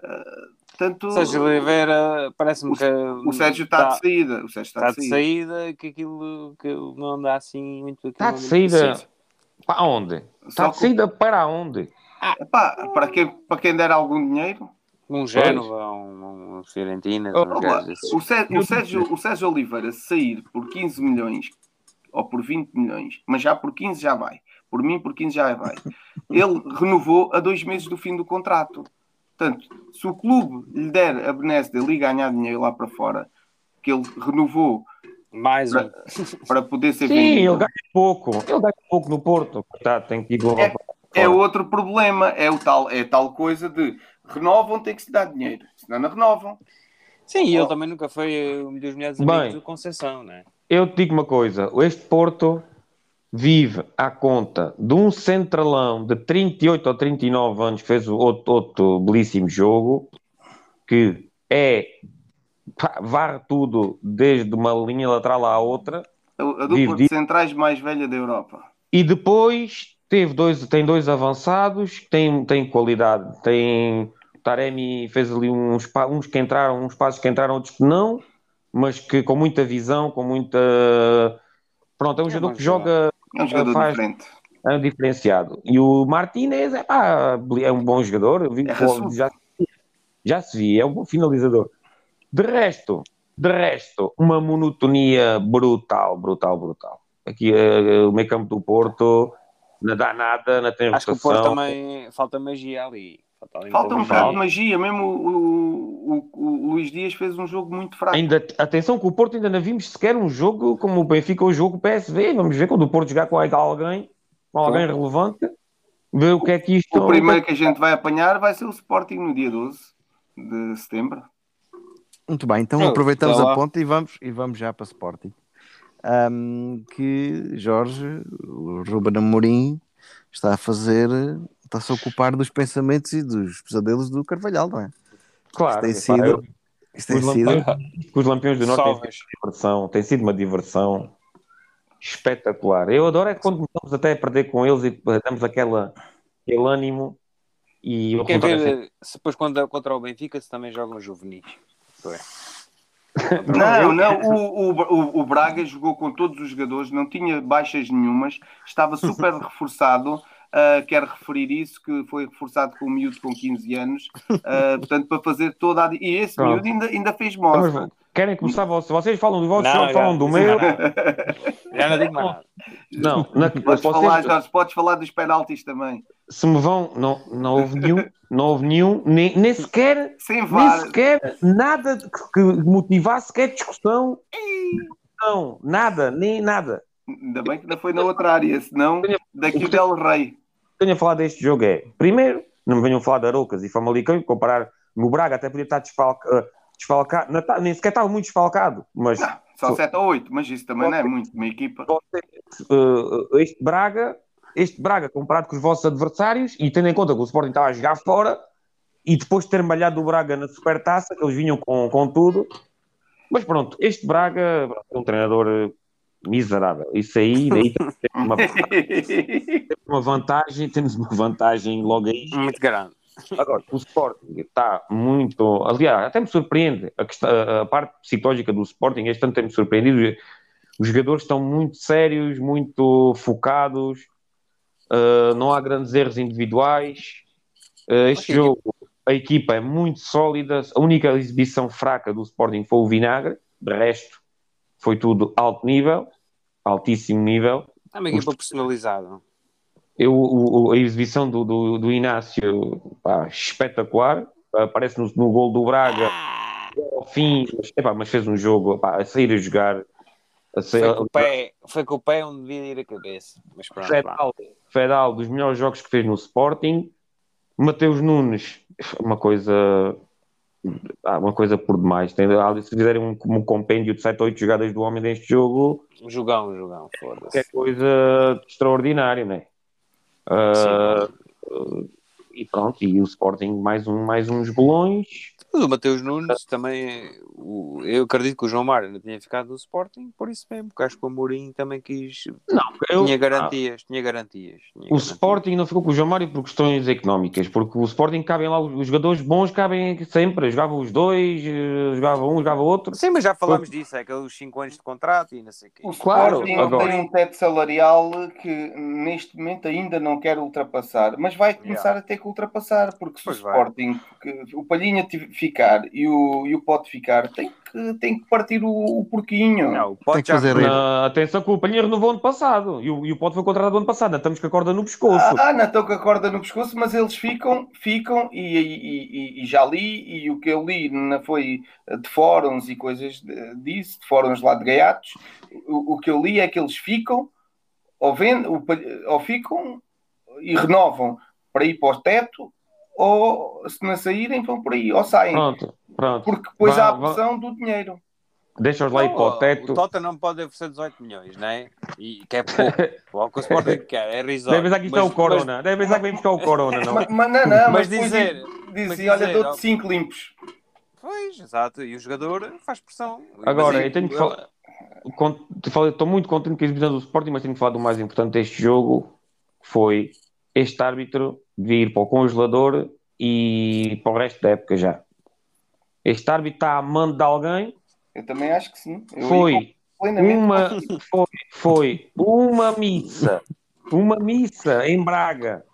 tanto Sérgio Oliveira, parece-me que. o Sérgio está de saída. O Sérgio está, Está de de saída. saída, que aquilo que não anda assim muito. Está de saída para onde? Está Só de que- saída para onde? Epá, para, quem, para quem der algum dinheiro. Um Génova, um, um Fiorentina, Oh, uns gajos desses. O Sérgio, o, Sérgio, o Sérgio Oliveira sair por quinze milhões ou por vinte milhões, mas já por quinze já vai. Por mim, por quinze já vai. Ele renovou a dois meses do fim do contrato. Portanto, se o clube lhe der a benesse dele e ganhar dinheiro lá para fora, que ele renovou Mais um. para, para poder ser Sim, vendido, ele ganha pouco. Ele ganha pouco no Porto. Coitado, tem que ir levar para é fora. outro problema. É, o tal, é tal coisa de renovam, tem que se dar dinheiro. Senão não renovam. Sim, e Oh. ele também nunca foi um dos melhores Bem. amigos do Conceição, não é? Eu te digo uma coisa. Este Porto vive à conta de um centralão de trinta e oito ou trinta e nove anos que fez o outro, outro belíssimo jogo, que é pá, varre tudo desde uma linha lateral à outra, A, a dupla Vive, de vive. centrais mais velha da Europa. e depois teve dois, tem dois avançados, tem, tem qualidade, tem Taremi fez ali uns, pa- uns que entraram, uns passos que entraram, outros que não, mas que com muita visão, com muita... Pronto, é um É jogador bom que jogador. joga, É um jogador faz- diferente. é um diferenciado. E o Martínez é, pá, é um bom jogador, eu vi, É pô, raçudo. já, já se vi, é um bom finalizador. De resto, de resto, uma monotonia brutal, brutal, brutal. Aqui eh, o meio campo do Porto não dá nada, não tem Acho que o rotação. Porto também falta magia ali. Falta, ali Falta um pouco bocado de magia. magia. Mesmo o, o, o, o Luís Dias fez um jogo muito fraco. Ainda, atenção que o Porto ainda não vimos sequer um jogo como o Benfica o jogo P S V. Vamos ver quando o Porto jogar com alguém, com alguém relevante, ver o que é que isto... O primeiro que a gente vai apanhar vai ser o Sporting no dia doze de setembro. Muito bem, então Eu, aproveitamos até lá. a ponta e vamos, e vamos já para Sporting. Ahm, que Jorge, o Ruben Amorim, está a fazer, está-se a ocupar dos pensamentos e dos pesadelos do Carvalhal, não é? Claro, Isto tem epá, sido, eu- isto tem os, sido, lampiões, os Lampiões do Norte têm sido Salvas. uma diversão, tem sido uma diversão espetacular. Eu adoro é quando começamos até a perder com eles e damos aquela, aquele ânimo e o Quer resultado é sempre- ver se depois contra, contra o Benfica se também jogam juvenis. Foi. Não, não. O, o, o- o Braga jogou com todos os jogadores, não tinha baixas nenhumas, estava super reforçado. Uh, quero referir isso, que foi reforçado com um miúdo com quinze anos, uh, portanto, para fazer toda a. E esse Pronto. miúdo ainda, ainda fez Então, mas mostra. querem começar vocês? Vocês falam do vosso Não, jogo, já falam do não disse meu. mais nada. Já não digo mais nada. Não, na, Podes vocês, falar, Jorge, podes falar dos penaltis também. se me vão, não, não houve nenhum, não houve nenhum, nem, nem sequer, Sem nem VAR. sequer nada que, que motivasse sequer discussão. Não, nada, nem nada. Ainda bem que não foi na outra área, senão daqui del Rei. Tenho a falar deste jogo é, primeiro, não me venham falar de Aroucas e Famalicão, comparar o Braga até podia estar desfalca, uh, desfalcado, não tá- nem sequer estava muito desfalcado, mas Não, só sete ou oito, mas isso também não é muito. Uma equipa. você, uh, este Braga este Braga comparado com os vossos adversários, e tendo em conta que o Sporting estava a jogar fora, e depois de ter malhado o Braga na Supertaça, que eles vinham com, com tudo. Mas pronto, este Braga é um treinador miserável. Isso aí, daí temos uma, temos uma vantagem, temos uma vantagem logo aí. Muito grande. Agora, o Sporting está muito... Aliás, até me surpreende a, questão, a parte psicológica do Sporting, este ano tem-me surpreendido. Os jogadores estão muito sérios, muito focados, uh, não há grandes erros individuais. Uh, este Ok. jogo, a equipa é muito sólida. A única exibição fraca do Sporting foi o Vinagre, de resto foi tudo alto nível, altíssimo nível. É uma equipa personalizada. Eu, o, a exibição do, do, do Inácio, pá, espetacular. Aparece no, no gol do Braga ao fim, mas, epá, mas fez um jogo, pá, a sair a jogar. A sair, Foi com o pé, foi com o pé onde devia ir a cabeça. Mas pronto, lá. Fedal, Fedal, dos melhores jogos que fez no Sporting. Mateus Nunes, uma coisa, ah, uma coisa por demais. Tem, se fizerem um, um compêndio de sete ou oito jogadas do homem neste jogo, Um jogão, um jogão, é foda-se. coisa extraordinária, não é? Uh, uh, e pronto, e o Sporting mais, um, mais uns bolões. Mas o Mateus Nunes também, o, eu acredito que o João Mário não tinha ficado no Sporting, por isso mesmo, porque acho que o Mourinho também quis, Não, eu, tinha garantias, tinha garantias. Tinha o garantias. Sporting não ficou com o João Mário por questões económicas, porque o Sporting cabem lá, os jogadores bons cabem sempre, jogavam os dois, eh, jogava um, jogava outro. Sim, mas já falámos disso, é aqueles cinco anos de contrato e não sei o quê. O Claro, Sporting agora- tem um teto salarial que neste momento ainda não quer ultrapassar, mas vai começar Yeah. a ter que ultrapassar, porque se Pois o vai. Sporting, que o Palhinha tive- ficar e o, e o Pote ficar, tem que, tem que partir o, o porquinho. Não, pode Tem que já fazer renovou. Na- atenção que o Palhinha renovou ano passado, e o, e o Pote foi contratado ano passado, ainda estamos com a corda no pescoço. Ah, não estou com a corda no pescoço, mas eles ficam, ficam e, e- e- e já li, e o que eu li não foi de fóruns e coisas de- disso, de fóruns lá de gaiatos, o, o que eu li é que eles ficam, ou, vend, ou, ou ficam e renovam para ir para o teto, ou se não saírem vão por aí, ou saem, Pronto, pronto. porque depois Vá- há a vá- pressão do dinheiro. Deixa-os lá ir Não, para o teto. O Tottenham pode oferecer dezoito milhões, não é? E que é pouco. Logo que o Sporting quer, é risório. Deve pensar que isto é o Corona, deve pensar que vem buscar o Corona, não. Mas, mas não, não, mas, Mas depois dizer- diz- mas dizem, olha, dizer, dou-te ó. cinco limpos. Pois, exato. E o jogador faz pressão. Agora, Mas, eu tenho que eu- falar. con- te falei- Estou muito contente com a exibição do Sporting, mas tenho que falar do mais importante deste jogo, que foi este árbitro devia ir para o congelador e para o resto da época já. Este árbitro está a mando de alguém. Eu também acho que sim. Eu Foi aí plenamente uma, contigo. foi, foi uma missa, uma missa em Braga.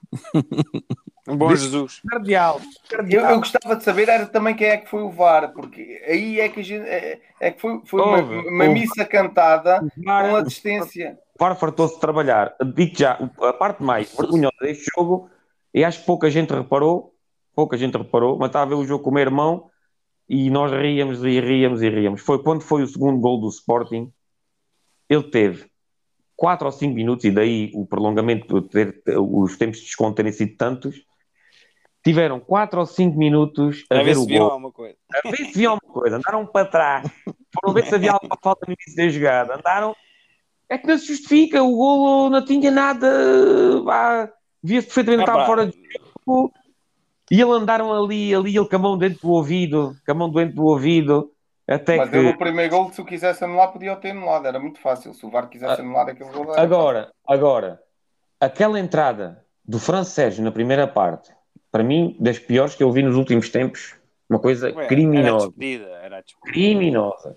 Um bom Jesus. Cardeal, Eu, cardeal. eu gostava de saber era também quem é que foi o V A R, porque aí é que a gente é, é que foi, foi uma, Houve, uma houve. missa cantada O V A R com assistência. O V A R fartou-se de trabalhar. Digo já, a parte mais vergonhosa deste jogo, e acho que pouca gente reparou, pouca gente reparou, mas estava a ver o jogo com o meu irmão e nós ríamos e ríamos e ríamos. Foi quando foi o segundo gol do Sporting, ele teve quatro ou cinco minutos, e daí o prolongamento, de ter, os tempos de desconto terem sido tantos, tiveram quatro ou cinco minutos a, A ver ver o se viu gol, alguma coisa. a ver se havia alguma coisa, andaram para trás, foram ver se havia alguma falta no início da jogada, andaram. É que não se justifica, o golo não tinha nada, vá, via-se perfeitamente que Ah, estava pá. fora de jogo, e ele andaram ali, ali, ele com a mão dentro do ouvido, com a mão dentro do ouvido, até Mas que... ele, o primeiro gol, se o quisesse anular, podia o ter anulado. Era muito fácil. Se o V A R quisesse anular aquele gol, era Agora, agora, aquela entrada do Fran Sérgio na primeira parte, para mim, das piores que eu vi nos últimos tempos, uma coisa Ué, Era a criminosa, despedida, era a despedida. criminosa.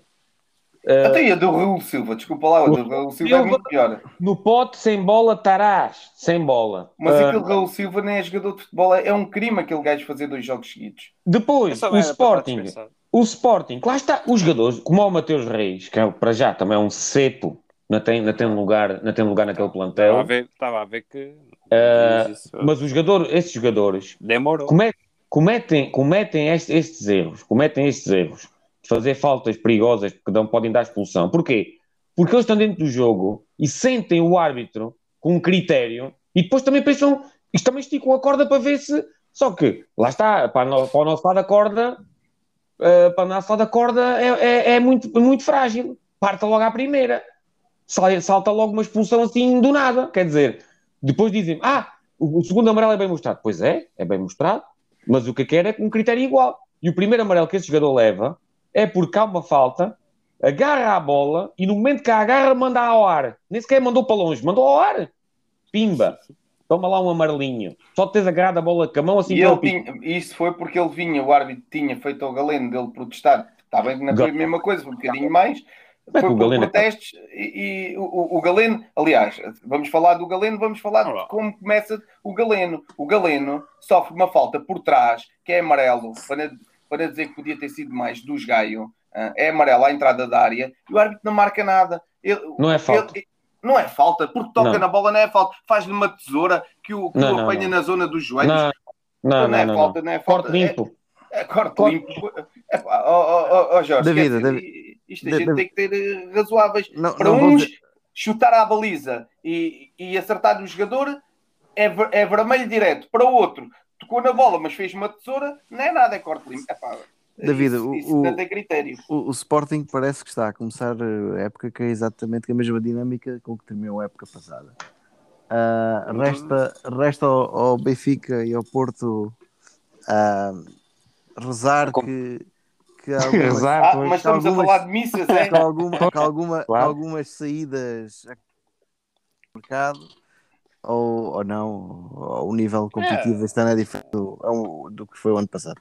Até a do Raul Silva, desculpa lá, a do Raul Silva é Silva- muito pior. No pote, sem bola, Tarás, sem bola. Mas Ah, aquele Raul Silva nem é jogador de futebol, é um crime aquele gajo fazer dois jogos seguidos. Depois, Essa o era para estar Sporting, dispensado. o Sporting, lá está, os jogadores, como o Mateus Reis, que é, para já também é um cepo, não tem, não tem lugar, não tem lugar naquele Estava a plantel, ver, estava a ver que. Ah, Isso, mas os jogadores, esses jogadores demorou. come- cometem, cometem este- estes erros, cometem estes erros de fazer faltas perigosas que não podem dar expulsão. Porquê? Porque eles estão dentro do jogo e sentem o árbitro com um critério e depois também pensam, isto também esticam a corda para ver se... Só que, lá está, para, no- para o nosso lado da corda, ah, para o nosso lado da corda é, é- é muito, muito frágil. Parta logo à primeira. Sai- Salta logo uma expulsão assim do nada. Quer dizer, Depois dizem, ah, o, o segundo amarelo é bem mostrado. Pois é, é bem mostrado, mas o que quer é um critério igual. E o primeiro amarelo que esse jogador leva é porque há uma falta, agarra a bola e no momento que a agarra manda ao ar. Nem sequer mandou para longe, mandou ao ar. Pimba. Toma lá um amarelinho. Só te tens agarrado a bola com a mão assim E para ele o pico. tinha, isso foi porque ele vinha, o árbitro tinha feito ao Galeno dele protestar. Está bem que não foi a mesma coisa, foi um bocadinho mais. é Foi que o por Galeno é protestos e, e o, o Galeno, aliás, vamos falar do Galeno, vamos falar de como começa o Galeno. O Galeno sofre uma falta por trás, que é amarelo, para, para dizer que podia ter sido mais dos Gaio. É amarelo à entrada da área e o árbitro não marca nada. Ele, Não é falta. Ele, não é falta, porque toca Não. na bola, não é falta. Faz-lhe uma tesoura que o, que Não, o não, apanha não. na zona dos joelhos. Não, não, Não, não, é não, falta, não. não é falta. Corte limpo. É, é corte Corte. limpo. É, pá, ó, ó, ó, Jorge, David, esquece, David, isto a Da- gente David. tem que ter eh, razoáveis. Não, Para não vou uns, dizer- chutar à baliza e, e acertar o jogador é, ver- é vermelho direto. Para o outro, tocou na bola, mas fez uma tesoura, não é nada, é corte limpo. É pá, David, isso, o- isso o- não tem critério. O, o Sporting parece que está a começar a época que é exatamente a mesma dinâmica com que terminou a época passada. Ah, resta resta ao, ao Benfica e ao Porto ah, rezar que, que algumas, Rezar. Ah, pois. mas estamos algumas- a falar de missas, é? que alguma, que alguma- que Claro. algumas saídas ao mercado ou, ou não, ou o nível competitivo este ano é diferente do, do que foi o ano passado.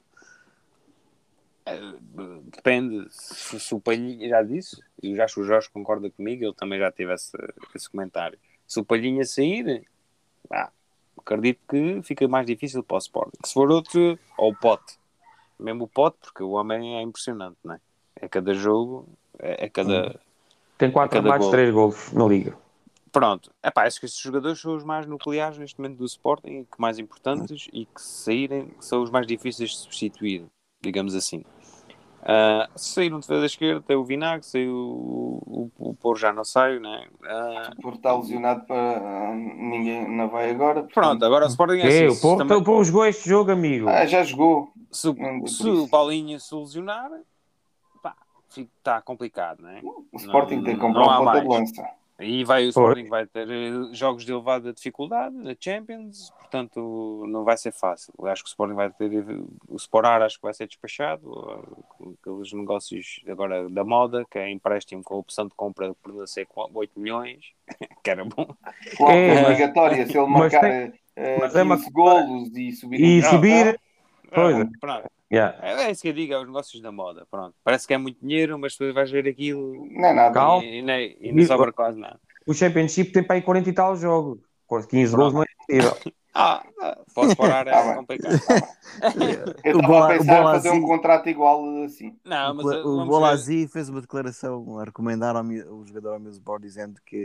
Depende, se, se o Palhinha já disse, e já acho que o Jorge concorda comigo, ele também já teve esse, esse comentário. Se o Palhinha sair, ah, acredito que fica mais difícil para o Sporting. Se for outro, ou o Pote, mesmo o Pote, porque o homem é impressionante, não é? É cada jogo, é, é cada. Tem quatro Cada remates, gol. três golos na Liga. Pronto, é pá, acho que esses jogadores são os mais nucleares neste momento do Sporting, que mais importantes e que se saírem são os mais difíceis de substituir, digamos assim. Uh, se sair um defesa da esquerda, tem o Vinagre, saiu o, o, o Porro já não sai, né? Uh, Por estar lesionado para ah, ninguém não vai agora. portanto- pronto, agora o Sporting é É, assim, o Porto, também- o Porto jogou este jogo, amigo. Ah, já jogou. se, o- Não, por se isso. o Paulinho se lesionar, pá, está complicado, não é? O Sporting Não- tem que não comprar há um ponta de mais. lança. E vai, o Sporting vai ter eh, jogos de elevada dificuldade na Champions, portanto não vai ser fácil. Eu acho que o Sporting vai ter o Sporar, acho que vai ser despachado, eh, com aqueles negócios agora da moda, que é empréstimo com a opção de compra por não sei com oito milhões, que era bom. Qual É, é, mas- obrigatória se ele mas marcar tem- eh, mas é uma- quinze golos e subir E um- subir. Pois é. Ah, pronto. Yeah. É, é isso que eu digo, é os negócios da moda. Pronto. Parece que é muito dinheiro, mas depois vais ver aquilo Não é nada. Calma. e, e, nem- e não sobra quase nada. O Championship tem para aí quarenta e tal jogos. Com quinze gols não é possível. Ah, ah, posso parar, Tá é bem. complicado. Eu O estava Bola- a o pensar em Bola fazer um assim- contrato igual assim. Não, mas o uh, o vamos ver. Bolazi fez uma declaração a recomendar ao, mi- o jogador ao Middlesbrough dizendo que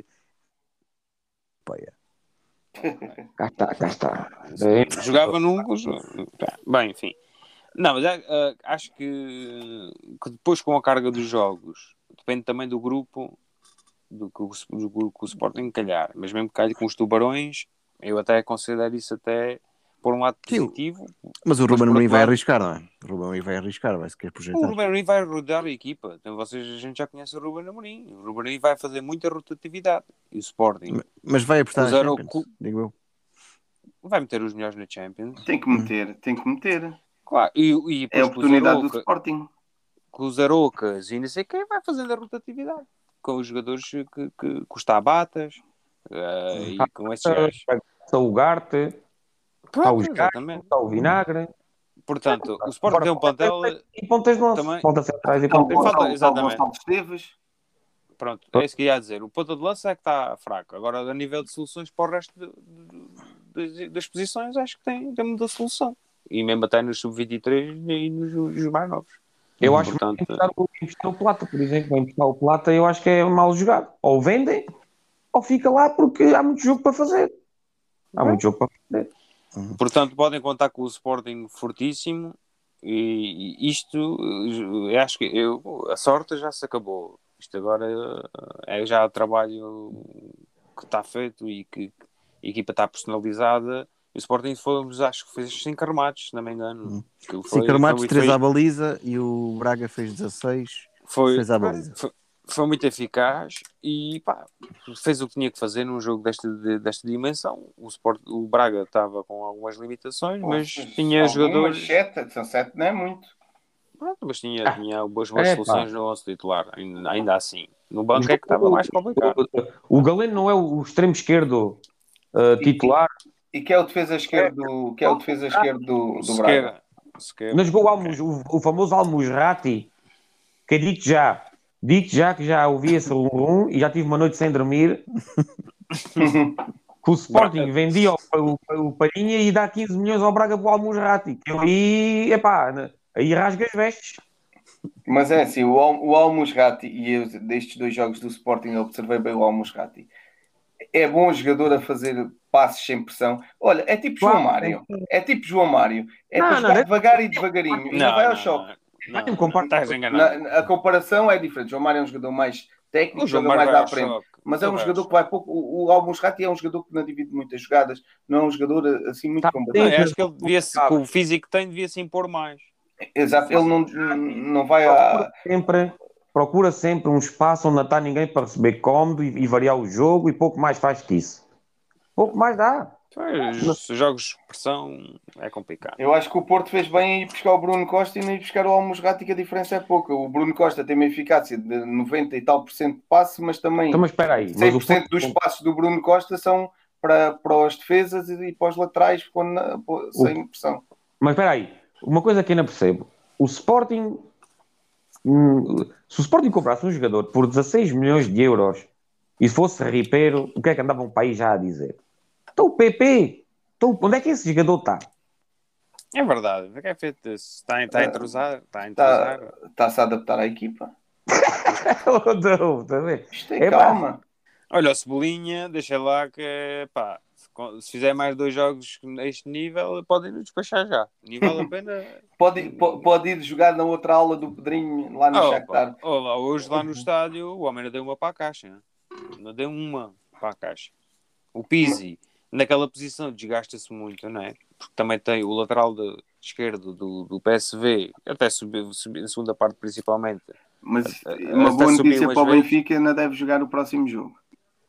pá, é. Cá está, cá está. Jogava num. Bem, enfim. Não, mas uh, acho que, que depois com a carga dos jogos, depende também do grupo do que o, do que o Sporting calhar. Mas mesmo que calhe com os Tubarões, eu até considero isso até por um lado Sim. positivo. Mas o Mas Ruben por Amorim outro vai lado- arriscar, não é? O Ruben Amorim vai arriscar, vai se querer O projetar. Ruben Amorim vai rodar a equipa. Então, vocês, a gente já conhece o Ruben Amorim. O Ruben Amorim vai fazer muita rotatividade. E o Sporting Mas vai apostar Os na Euro- Champions, digo eu. vai meter os melhores na Champions. Tem que meter, tem que meter. Claro. E, e É a depois oportunidade do com os Aroca- Sporting. com os Arocas e não sei quem vai fazendo a rotatividade. Com os jogadores que, que, que os Tabatas uh, e com esses gajos. Está o Garte, está o Pronto, Gago, exatamente. está o Vinagre. Portanto, o Sporting tem um plantel. E pontas de lança. Também- Pontas centrais e Então, pontas de falta- Gonçalo, exatamente. Gonçalo Esteves. Pronto, é isso que eu ia dizer. O ponta de lança é que está fraco. Agora, a nível de soluções para o resto de- de- de- das posições, acho que tem, tem muita solução. E mesmo até nos sub vinte e três e nos, nos mais novos. Eu acho que vai Portanto, emprestar o, emprestar o Plata, por exemplo. Vai emprestar o Plata, eu acho que é mal jogado. Ou vendem, ou fica lá porque há muito jogo para fazer. Há muito jogo para fazer. portanto, podem contar com o Sporting fortíssimo. E, e isto, eu acho que eu, a sorte já se acabou. Isto agora é já o trabalho que está feito e que a equipa está personalizada. O Sporting fomos, acho que fez cinco remates, se não me engano. Que foi- cinco armados, foi- três foi- à baliza e o Braga fez dezasseis, foi, fez à baliza. foi, foi muito eficaz e pá, fez o que tinha que fazer num jogo desta, de- desta dimensão. O, Sport, o Braga estava com algumas limitações, Pô, mas mas tinha algumas jogadores. sete, são sete não é muito. Pronto, mas tinha, Ah, tinha boas, boas é, soluções pá. no onze titular, ainda, ainda assim. No O, banco é que estava mais complicado. o, o Galeno não é o extremo esquerdo uh, E, titular. e que é o defesa esquerdo, que é o defesa esquerdo do, do Braga. Sequeira. Sequeira. Não jogou o, Almus, o, o famoso Almusrati, que digo já, digo já que já ouvi esse rum e já tive uma noite sem dormir. Que o Sporting vendia o, o, o Palhinha e dá quinze milhões ao Braga para o Almusrati. Que eu aí, epá, aí rasga as vestes. Mas é assim, o, Al- o Al-Musrati, e eu destes dois jogos do Sporting eu observei bem o Al-Musrati. É bom jogador a fazer passes sem pressão. Olha, é tipo João Claro, Mário. É tipo João Mário. É Não, para não, jogar não. devagar e devagarinho. E não vai ao choque. Não, Vai-me não, comparar- estás Na- enganado. a comparação é diferente. João Mário é um jogador mais técnico, O João joga Mário mais vai à ao frente. choque. Mas é Ele um vai ao jogador que vai pouco. O, o Al-Musrati é um jogador que não divide muitas jogadas. Não é um jogador assim muito Tá combativo. Não, eu acho que ele devia se, com o físico que tem, devia se impor mais. Exato. Ele não, não vai procura a. sempre, procura sempre um espaço onde não está ninguém para receber cómodo e, e variar o jogo e pouco mais faz que isso. Pouco mais dá. Pois, jogos de pressão é complicado. Eu acho que o Porto fez bem em ir buscar o Bruno Costa e não ir buscar o Al-Musrati, que a diferença é pouca. O Bruno Costa tem uma eficácia de noventa e tal por cento de passe, mas também Então, mas espera aí. Mas cem o por cento Porto, dos passos do Bruno Costa são para, para as defesas e para os laterais quando, na- sem pressão. mas espera aí. Uma coisa que eu não percebo. O Sporting... hum, se o Sporting comprasse um jogador por dezasseis milhões de euros e fosse ripeiro, o que é que andavam para aí já a dizer? Então o P P... Então, onde é que esse jogador está? É verdade. O que é feito? Está, está a entrosar? Está a Está, entrosar? está-se a adaptar à equipa. Não, está a ver? Isto é, É, pá. calma. Olha, o Cebolinha, deixa lá que, pá, se- se fizer mais dois jogos neste nível, podem nos despachar já. Nem vale a pena. Pode, po- pode ir jogar na outra aula do Pedrinho lá no Ah, Shakhtar. opa, olá, hoje lá no estádio, o homem não deu uma para a caixa. Né? Não deu uma para a caixa. O Pizzi, naquela posição, desgasta-se muito, não é? Porque também tem o lateral de esquerdo do, do P S V, até subiu, subiu na segunda parte principalmente. Mas Até uma boa subiu notícia umas para o vezes. Benfica, ainda deve jogar o próximo jogo.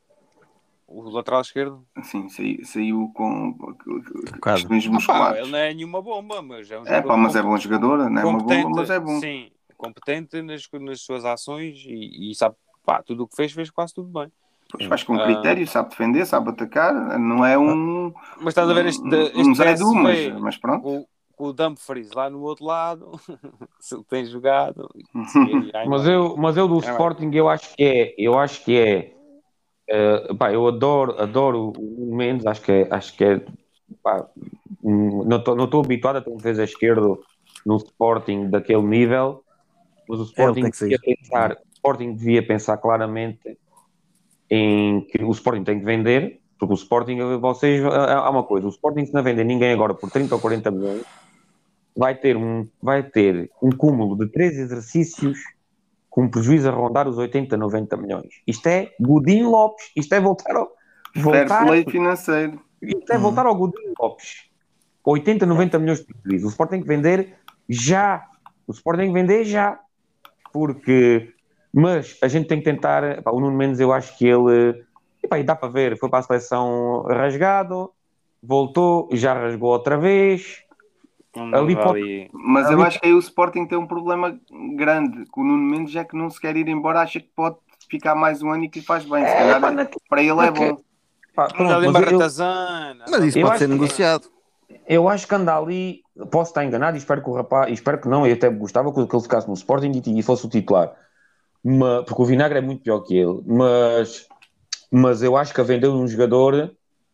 O lateral esquerdo. Sim, saiu, saiu com Caso. questões Ah, pá, musculares. ele não é nenhuma bomba, mas é um É jogador pá, mas é compe- bom jogador, não é uma competente, bomba, mas é bom. sim, competente nas, nas suas ações e, e sabe, pá, tudo o que fez, fez quase tudo bem. Pois faz com Ah. critério, sabe defender, sabe atacar, não é um. Mas estás a ver este, este um Zé Du, mas, P S V mas pronto. com, com o Dumfries lá no outro lado, se ele tem jogado. ai, Mas vai. eu, mas eu do vai. Sporting eu acho que é, eu acho que é, eh, pá, eu adoro, adoro o Mendes, acho que é, acho que é, pá, hum, não estou não estou habituado a ter um defesa esquerdo no Sporting daquele nível, mas o Sporting tem que devia sair. pensar, o Sporting devia pensar claramente em que o Sporting tem que vender, porque o Sporting, vocês, há uma coisa, o Sporting se não vender ninguém agora por trinta ou quarenta milhões, vai ter um, vai ter um cúmulo de três exercícios com prejuízo a rondar os oitenta, noventa milhões. Isto é Godinho Lopes, isto é voltar ao, Fair voltar, play financeiro. isto é voltar ao Godinho Lopes. oitenta, noventa milhões de prejuízo. O Sporting tem que vender já. O Sporting tem que vender já. Porque, mas a gente tem que tentar, pá, o Nuno Mendes eu acho que ele, epá, e dá para ver, foi para a seleção rasgado, voltou, já rasgou outra vez. Não ali vai pode- ali. Mas eu Ali- acho que aí o Sporting tem um problema grande, que o Nuno Mendes é que não se quer ir embora, acha que pode ficar mais um ano e que lhe faz bem. Se calhar pá, naque- para ele é naque- bom. pá, Anda pronto, ali mas uma eu- eu, ratazana. Mas isso Eu pode acho ser que- negociado. eu acho que anda ali, posso estar enganado e espero que o rapaz, e espero que não, eu até gostava que ele ficasse no Sporting e, e fosse o titular. Mas, porque o Vinagre é muito pior que ele, mas, mas eu acho que a vender um jogador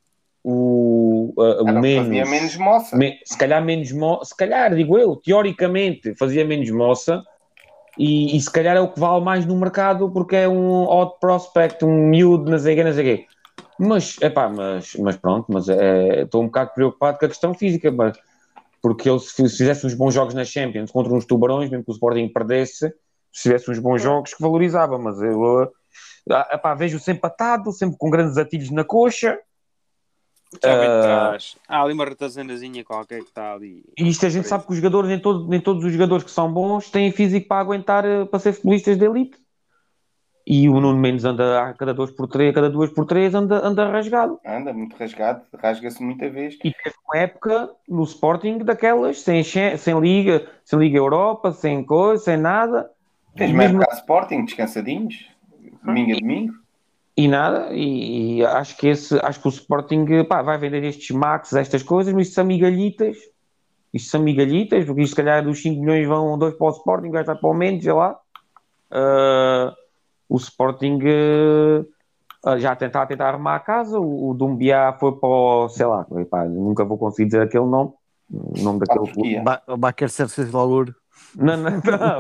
o, a- o Era o que menos, fazia menos moça. me- se calhar menos moça, se calhar, digo eu, teoricamente fazia menos moça e, e se calhar é o que vale mais no mercado porque é um odd prospect, um miúdo, não sei o quê, não sei o quê. Mas, epá, mas, mas pronto, mas é, estou um bocado preocupado com a questão física, mas, porque ele se se fizesse uns bons jogos na Champions contra uns tubarões, mesmo que o Sporting perdesse, se fizesse uns bons jogos que valorizava, mas eu ah, epá, vejo sempre atado, sempre com grandes atilhos na coxa. Já vem de Ah. trás. Há ali uma ratazanazinha qualquer que está ali. E isto a gente sabe que os jogadores, nem, todo, nem todos os jogadores que são bons têm físico para aguentar, eh, para ser futebolistas de elite. E o Nuno Mendes anda a cada dois por três, a cada duas por três anda, anda rasgado. Anda muito rasgado, rasga-se muita vez. E teve uma época no Sporting daquelas, sem, sem Liga, sem Liga Europa, sem coisa, sem nada. Tens uma época a Sporting, descansadinhos, domingo a domingo. E nada, e, e acho, que esse, acho que o Sporting pá, vai vender estes Max, estas coisas, mas isto são migalhitas. Isto são migalhitas, porque isto se calhar dos cinco milhões vão dois para o Sporting, vai estar para o Mendes, sei lá. Uh, o Sporting uh, já está a tentar arrumar a casa, o, o Dumbiá foi para o, sei lá, epá, nunca vou conseguir dizer aquele nome, o nome daquele clube. O Baquer Sérgio Lauro. Não, não, não.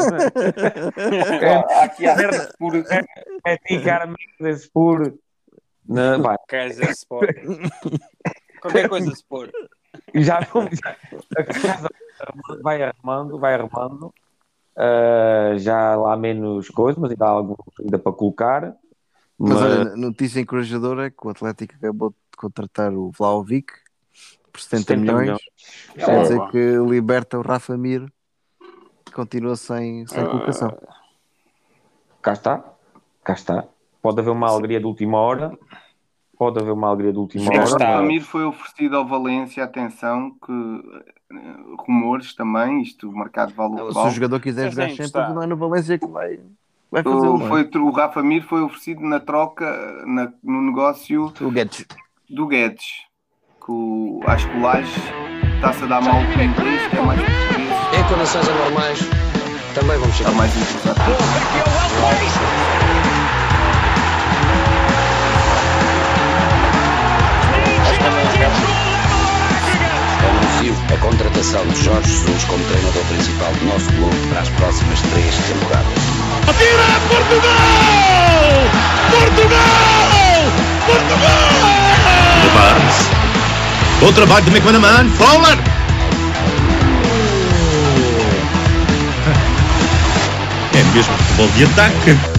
Aqui há por... É ficar esse por... Kaiser Sport. Qualquer coisa Sport. Já, já a casa vai arrumando, vai arrumando. Uh, já lá menos coisas, mas ainda há algo ainda para colocar. Mas, mas olha, notícia encorajadora é que o Atlético acabou de contratar o Vlahovic por setenta milhões. Quer é, dizer que liberta o Rafa Mir, que continua sem, sem colocação. Uh, cá está, cá está. Pode haver uma alegria de última hora. Pode haver uma alegria de última Sim, hora. O Rafa Mir foi oferecido ao Valência, atenção, que rumores também, isto, o mercado vale o Se o jogador quiser jogar sempre, não é no Valência que vai, vai fazer o, foi, o Rafa Mir foi oferecido na troca, na, no negócio o Guedes. do Guedes, que o, acho que o Laje está-se a dar mal com o inglês, que é mais português. Em condições anormais, também vamos chegar. Está mais interessado. Anuncio a contratação de Jorge Jesus como treinador principal do nosso clube para as próximas três temporadas. Atira Portugal! Portugal! Portugal! The Barnes. Bom trabalho de McManaman. Forward! É mesmo futebol de ataque.